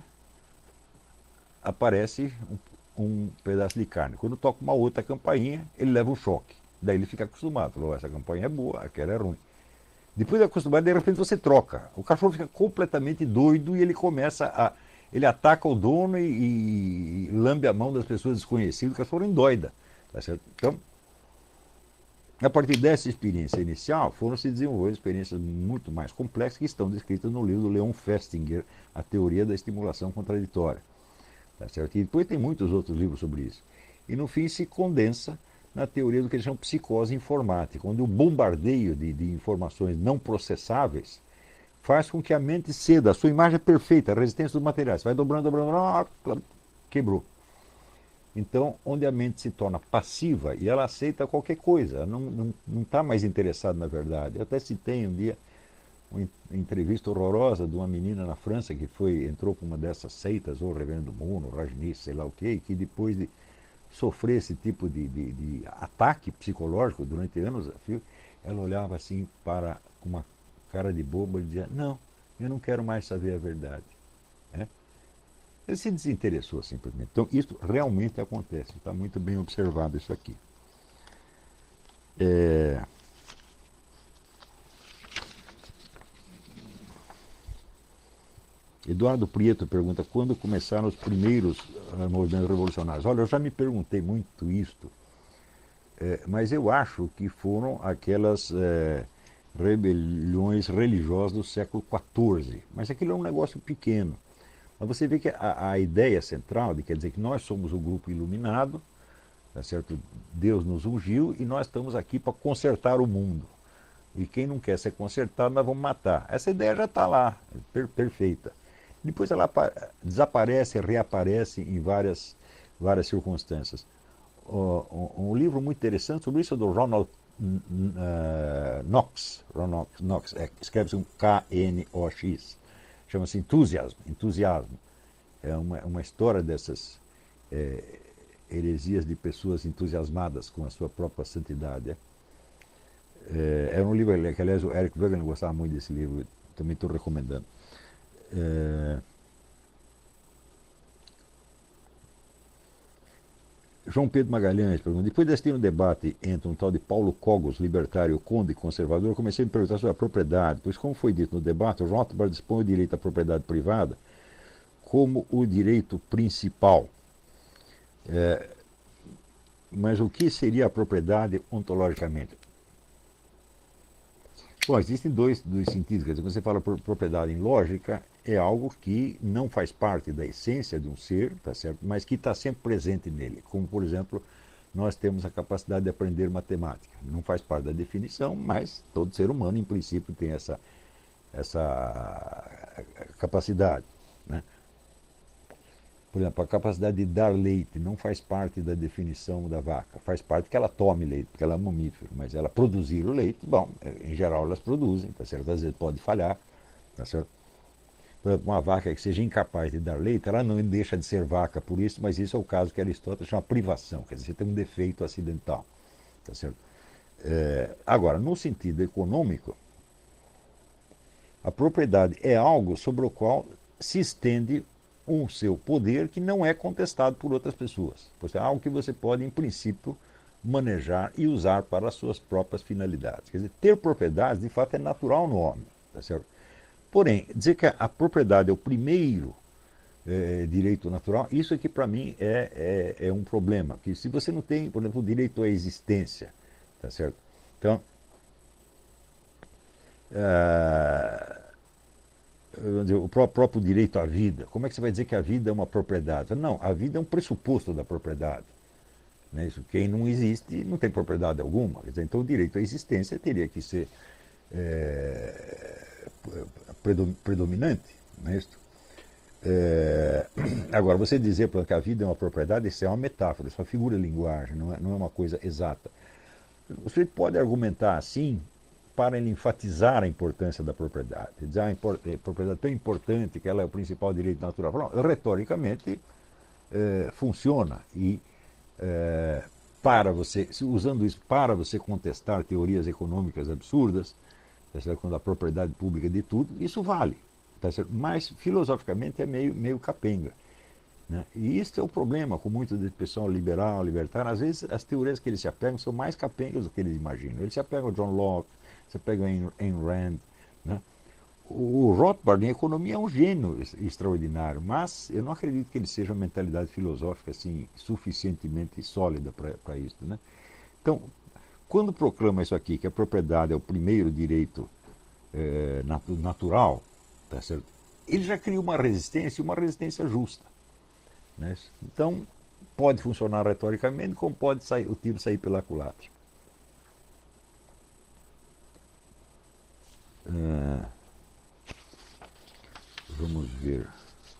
aparece um, um pedaço de carne. Quando toca uma outra campainha, ele leva um choque. Daí ele fica acostumado. Falou, essa campainha é boa, aquela é ruim. Depois de acostumado, de repente você troca. O cachorro fica completamente doido e ele começa a... Ele ataca o dono e, e lambe a mão das pessoas desconhecidas. O cachorro endoida. Tá certo? Então, a partir dessa experiência inicial, foram se desenvolvendo experiências muito mais complexas que estão descritas no livro do Leon Festinger, A Teoria da Estimulação Contraditória. Tá certo? E depois tem muitos outros livros sobre isso. E no fim se condensa na teoria do que eles chamam de psicose informática, onde o bombardeio de, de informações não processáveis faz com que a mente ceda. A sua imagem é perfeita, a resistência dos materiais. Vai dobrando, dobrando, dobrando, quebrou. Então, onde a mente se torna passiva e ela aceita qualquer coisa, não está não, não tá mais interessada na verdade. Eu até citei um dia uma entrevista horrorosa de uma menina na França que foi, entrou para uma dessas seitas, ou Reverendo Mono, Rajneesh, sei lá o quê, e que depois de sofrer esse tipo de, de, de ataque psicológico durante anos, ela olhava assim para uma cara de boba e dizia, não, eu não quero mais saber a verdade. É? Ele se desinteressou simplesmente. Então, isso realmente acontece. Está muito bem observado isso aqui. É... Eduardo Prieto pergunta, quando começaram os primeiros uh, movimentos revolucionários? Olha, eu já me perguntei muito isto, é, mas eu acho que foram aquelas é, rebeliões religiosas do século quatorze. Mas aquilo é um negócio pequeno. Mas você vê que a, a ideia central, de quer dizer que nós somos o grupo iluminado, tá certo? Deus nos ungiu e nós estamos aqui para consertar o mundo. E quem não quer ser consertado, nós vamos matar. Essa ideia já está lá, per perfeita. Depois ela desaparece, reaparece em várias, várias circunstâncias. Um, um livro muito interessante sobre isso é do Ronald uh, Knox. Ronald Knox, é, escreve-se um K N O X. Chama-se Entusiasmo. Entusiasmo. É uma, uma história dessas é, heresias de pessoas entusiasmadas com a sua própria santidade. É, é, é um livro que, aliás, o Eric Wegener gostava muito desse livro, também estou recomendando. É... João Pedro Magalhães pergunta, depois de assistir um debate entre um tal de Paulo Cogos, libertário, conde e conservador, comecei a me perguntar sobre a propriedade, pois como foi dito no debate, o Rothbard dispõe o direito à propriedade privada como o direito principal. É... Mas o que seria a propriedade ontologicamente? Bom, existem dois, dois sentidos. Quer dizer, quando você fala por propriedade em lógica, é algo que não faz parte da essência de um ser, tá certo? Mas que está sempre presente nele. Como, por exemplo, nós temos a capacidade de aprender matemática. Não faz parte da definição, mas todo ser humano, em princípio, tem essa, essa capacidade. Né? Por exemplo, a capacidade de dar leite não faz parte da definição da vaca. Faz parte que ela tome leite, porque ela é um mamífero. Mas ela produzir o leite, bom, em geral elas produzem, tá certo? Às vezes pode falhar, tá certo? por exemplo, uma vaca que seja incapaz de dar leite, ela não deixa de ser vaca por isso, mas isso é o caso que Aristóteles chama privação, quer dizer, você tem um defeito acidental. Tá certo? É, agora, no sentido econômico, a propriedade é algo sobre o qual se estende um seu poder que não é contestado por outras pessoas. É algo que você pode, em princípio, manejar e usar para as suas próprias finalidades. Quer dizer, ter propriedade, de fato, é natural no homem. Tá certo? Porém, dizer que a propriedade é o primeiro é, direito natural, isso é que para mim é, é, é um problema. Que se você não tem, por exemplo, o direito à existência, tá certo? Então, ah, o próprio direito à vida. Como é que você vai dizer que a vida é uma propriedade? Não, a vida é um pressuposto da propriedade. Né? Isso, quem não existe não tem propriedade alguma. Quer dizer, então o direito à existência teria que ser é, predominante. Não é isso? É, agora, você dizer que a vida é uma propriedade, isso é uma metáfora, isso é uma figura de linguagem, não é, não é uma coisa exata. Você pode argumentar assim para ele enfatizar a importância da propriedade. Dizer, ah, a propriedade é tão importante que ela é o principal direito natural. Não, retoricamente, é, funciona. E é, para você, usando isso para você contestar teorias econômicas absurdas, tá certo? Quando a propriedade pública de tudo, isso vale. Tá certo? Mas, filosoficamente, é meio, meio capenga. Né? E isso é o problema com muito do pessoal liberal, libertário. Às vezes, as teorias que eles se apegam são mais capengas do que eles imaginam. Eles se apegam a John Locke, você pega Ayn Rand. Né? O Rothbard em economia é um gênio extraordinário, mas eu não acredito que ele seja uma mentalidade filosófica assim, suficientemente sólida para isso. Né? Então, quando proclama isso aqui, que a propriedade é o primeiro direito é, natural, tá certo? Ele já cria uma resistência, uma resistência justa. Né? Então, pode funcionar retoricamente, como pode sair, o tiro sair pela culatra. Uh, vamos ver.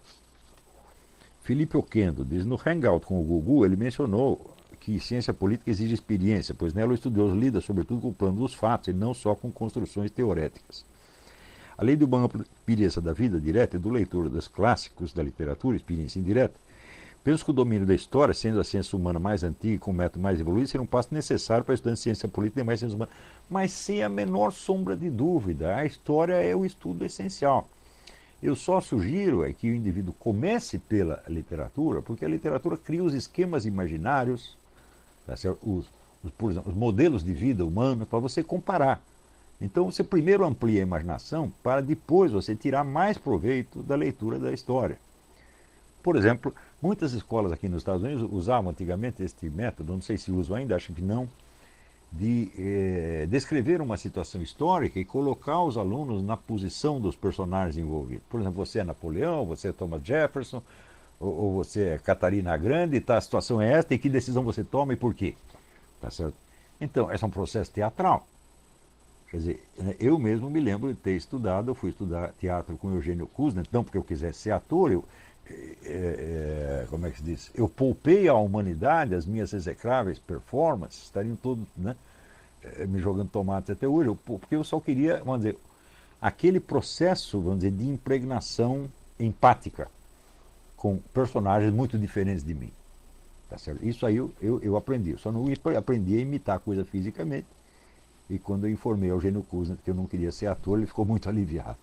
Felipe Oquendo diz, no Hangout com o Gugu, ele mencionou que ciência política exige experiência, pois nela o estudioso lida sobretudo com o plano dos fatos e não só com construções teoréticas. Além de uma ampla experiência da vida direta e do leitor dos clássicos da literatura, experiência indireta, penso que o domínio da história, sendo a ciência humana mais antiga e com um método mais evoluído, seria um passo necessário para estudar ciência política e mais ciência humana. Mas sem a menor sombra de dúvida, a história é o estudo essencial. Eu só sugiro é que o indivíduo comece pela literatura, porque a literatura cria os esquemas imaginários, tá certo? Os, os, por exemplo, os modelos de vida humana, para você comparar. Então você primeiro amplia a imaginação para depois você tirar mais proveito da leitura da história. Por exemplo, muitas escolas aqui nos Estados Unidos usavam antigamente este método, não sei se usam ainda, acho que não, de eh, descrever uma situação histórica e colocar os alunos na posição dos personagens envolvidos. Por exemplo, você é Napoleão, você é Thomas Jefferson, ou, ou você é Catarina a Grande, tá, a situação é esta, e que decisão você toma e por quê. Tá certo? Então, esse é um processo teatral. Quer dizer, eu mesmo me lembro de ter estudado, eu fui estudar teatro com Eugênio Kuznets, não porque eu quisesse ser ator, eu, é, é, como é que se diz? Eu poupei à humanidade as minhas execráveis performances, estariam todos, né, me jogando tomates até hoje, eu, porque eu só queria, vamos dizer, aquele processo, vamos dizer, de impregnação empática com personagens muito diferentes de mim. Tá certo? Isso aí eu, eu, eu aprendi, eu só não aprendi a imitar a coisa fisicamente. E quando eu informei ao Eugênio Kuznets que eu não queria ser ator, ele ficou muito aliviado.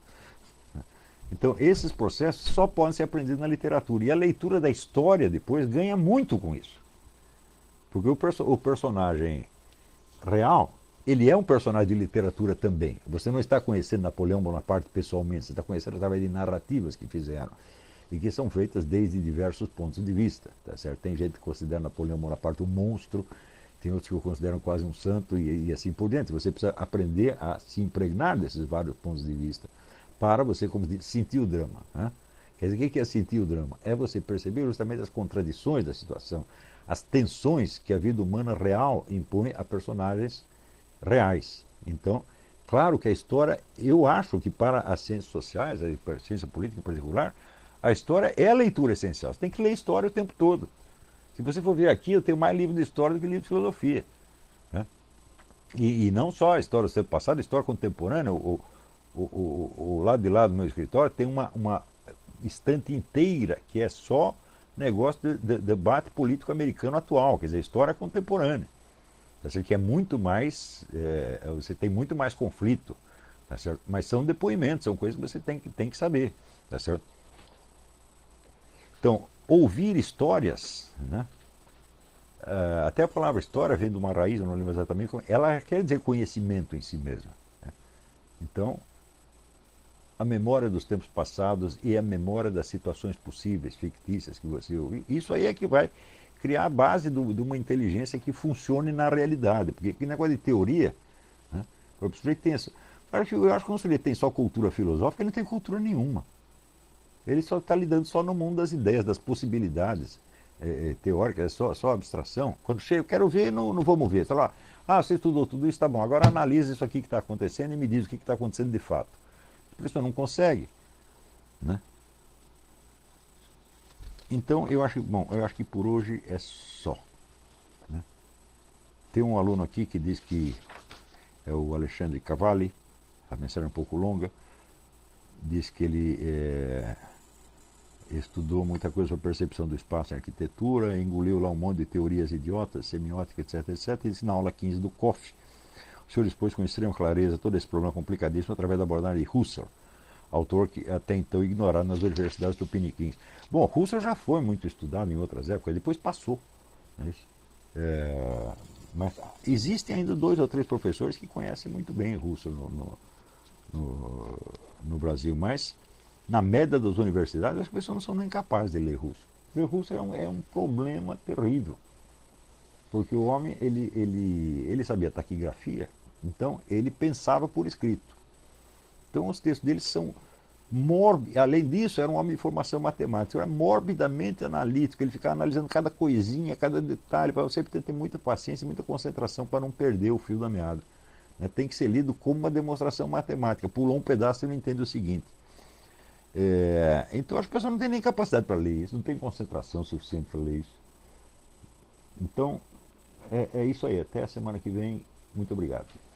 Então, esses processos só podem ser aprendidos na literatura. E a leitura da história depois ganha muito com isso. Porque o, perso o personagem real, ele é um personagem de literatura também. Você não está conhecendo Napoleão Bonaparte pessoalmente, você está conhecendo através de narrativas que fizeram. E que são feitas desde diversos pontos de vista. Tá certo? Tem gente que considera Napoleão Bonaparte um monstro, tem outros que o consideram quase um santo e, e assim por diante. Você precisa aprender a se impregnar desses vários pontos de vista para você, como diz, sentir o drama. Né? Quer dizer, o que é sentir o drama? É você perceber justamente as contradições da situação, as tensões que a vida humana real impõe a personagens reais. Então, claro que a história, eu acho que para as ciências sociais, a ciência política em particular, a história é a leitura essencial. Você tem que ler história o tempo todo. Se você for ver aqui, eu tenho mais livro de história do que livro de filosofia. Né? E, e não só a história do tempo passado, a história contemporânea. O, o, o, o lado de lá do meu escritório tem uma, uma estante inteira que é só negócio de, de debate político americano atual, quer dizer, história contemporânea. Tá certo? Que é muito mais, é, você tem muito mais conflito, tá certo? Mas são depoimentos, são coisas que você tem que, tem que saber, tá certo? Então, ouvir histórias, né? Uh, até a palavra história vem de uma raiz, eu não lembro exatamente como, ela quer dizer conhecimento em si mesma. Né? Então, a memória dos tempos passados e a memória das situações possíveis, fictícias que você ouviu, isso aí é que vai criar a base do, de uma inteligência que funcione na realidade. Porque que negócio de teoria, né? O sujeito tem essa, eu acho que quando o sujeito tem só cultura filosófica, ele não tem cultura nenhuma. Ele só está lidando só no mundo das ideias, das possibilidades é, teóricas, é só, só abstração. Quando chega, eu quero ver, não, não vamos ver. Está lá, ah, você estudou tudo isso, tá bom, agora analisa isso aqui que está acontecendo e me diz o que está acontecendo de fato. Por isso não consegue. Né? Então, eu acho, bom, eu acho que por hoje é só. Né? Tem um aluno aqui que diz que é o Alexandre Cavalli, a mensagem é um pouco longa, diz que ele é, estudou muita coisa sobre percepção do espaço em arquitetura, engoliu lá um monte de teorias idiotas, semiótica, etc, etc, e disse na aula quinze do C O F, o senhor expôs com extrema clareza todo esse problema complicadíssimo através da abordagem de Husserl, autor que até então ignorado nas universidades tupiniquins. Bom, Husserl já foi muito estudado em outras épocas, depois passou. Né? É, mas existem ainda dois ou três professores que conhecem muito bem Husserl no, no, no, no Brasil, mas na média das universidades as pessoas não são nem capazes de ler Husserl. Ler Husserl é um, é um problema terrível, porque o homem ele, ele, ele sabia taquigrafia, então ele pensava por escrito. Então os textos dele são mórbidos, além disso era um homem de formação matemática, era morbidamente analítico, ele ficava analisando cada coisinha, cada detalhe, para você ter muita paciência e muita concentração para não perder o fio da meada. Né? Tem que ser lido como uma demonstração matemática, pulou um pedaço e não entende o seguinte. É, então as pessoas não têm nem capacidade para ler isso, não tem concentração suficiente para ler isso. Então é, é isso aí, até a semana que vem, muito obrigado.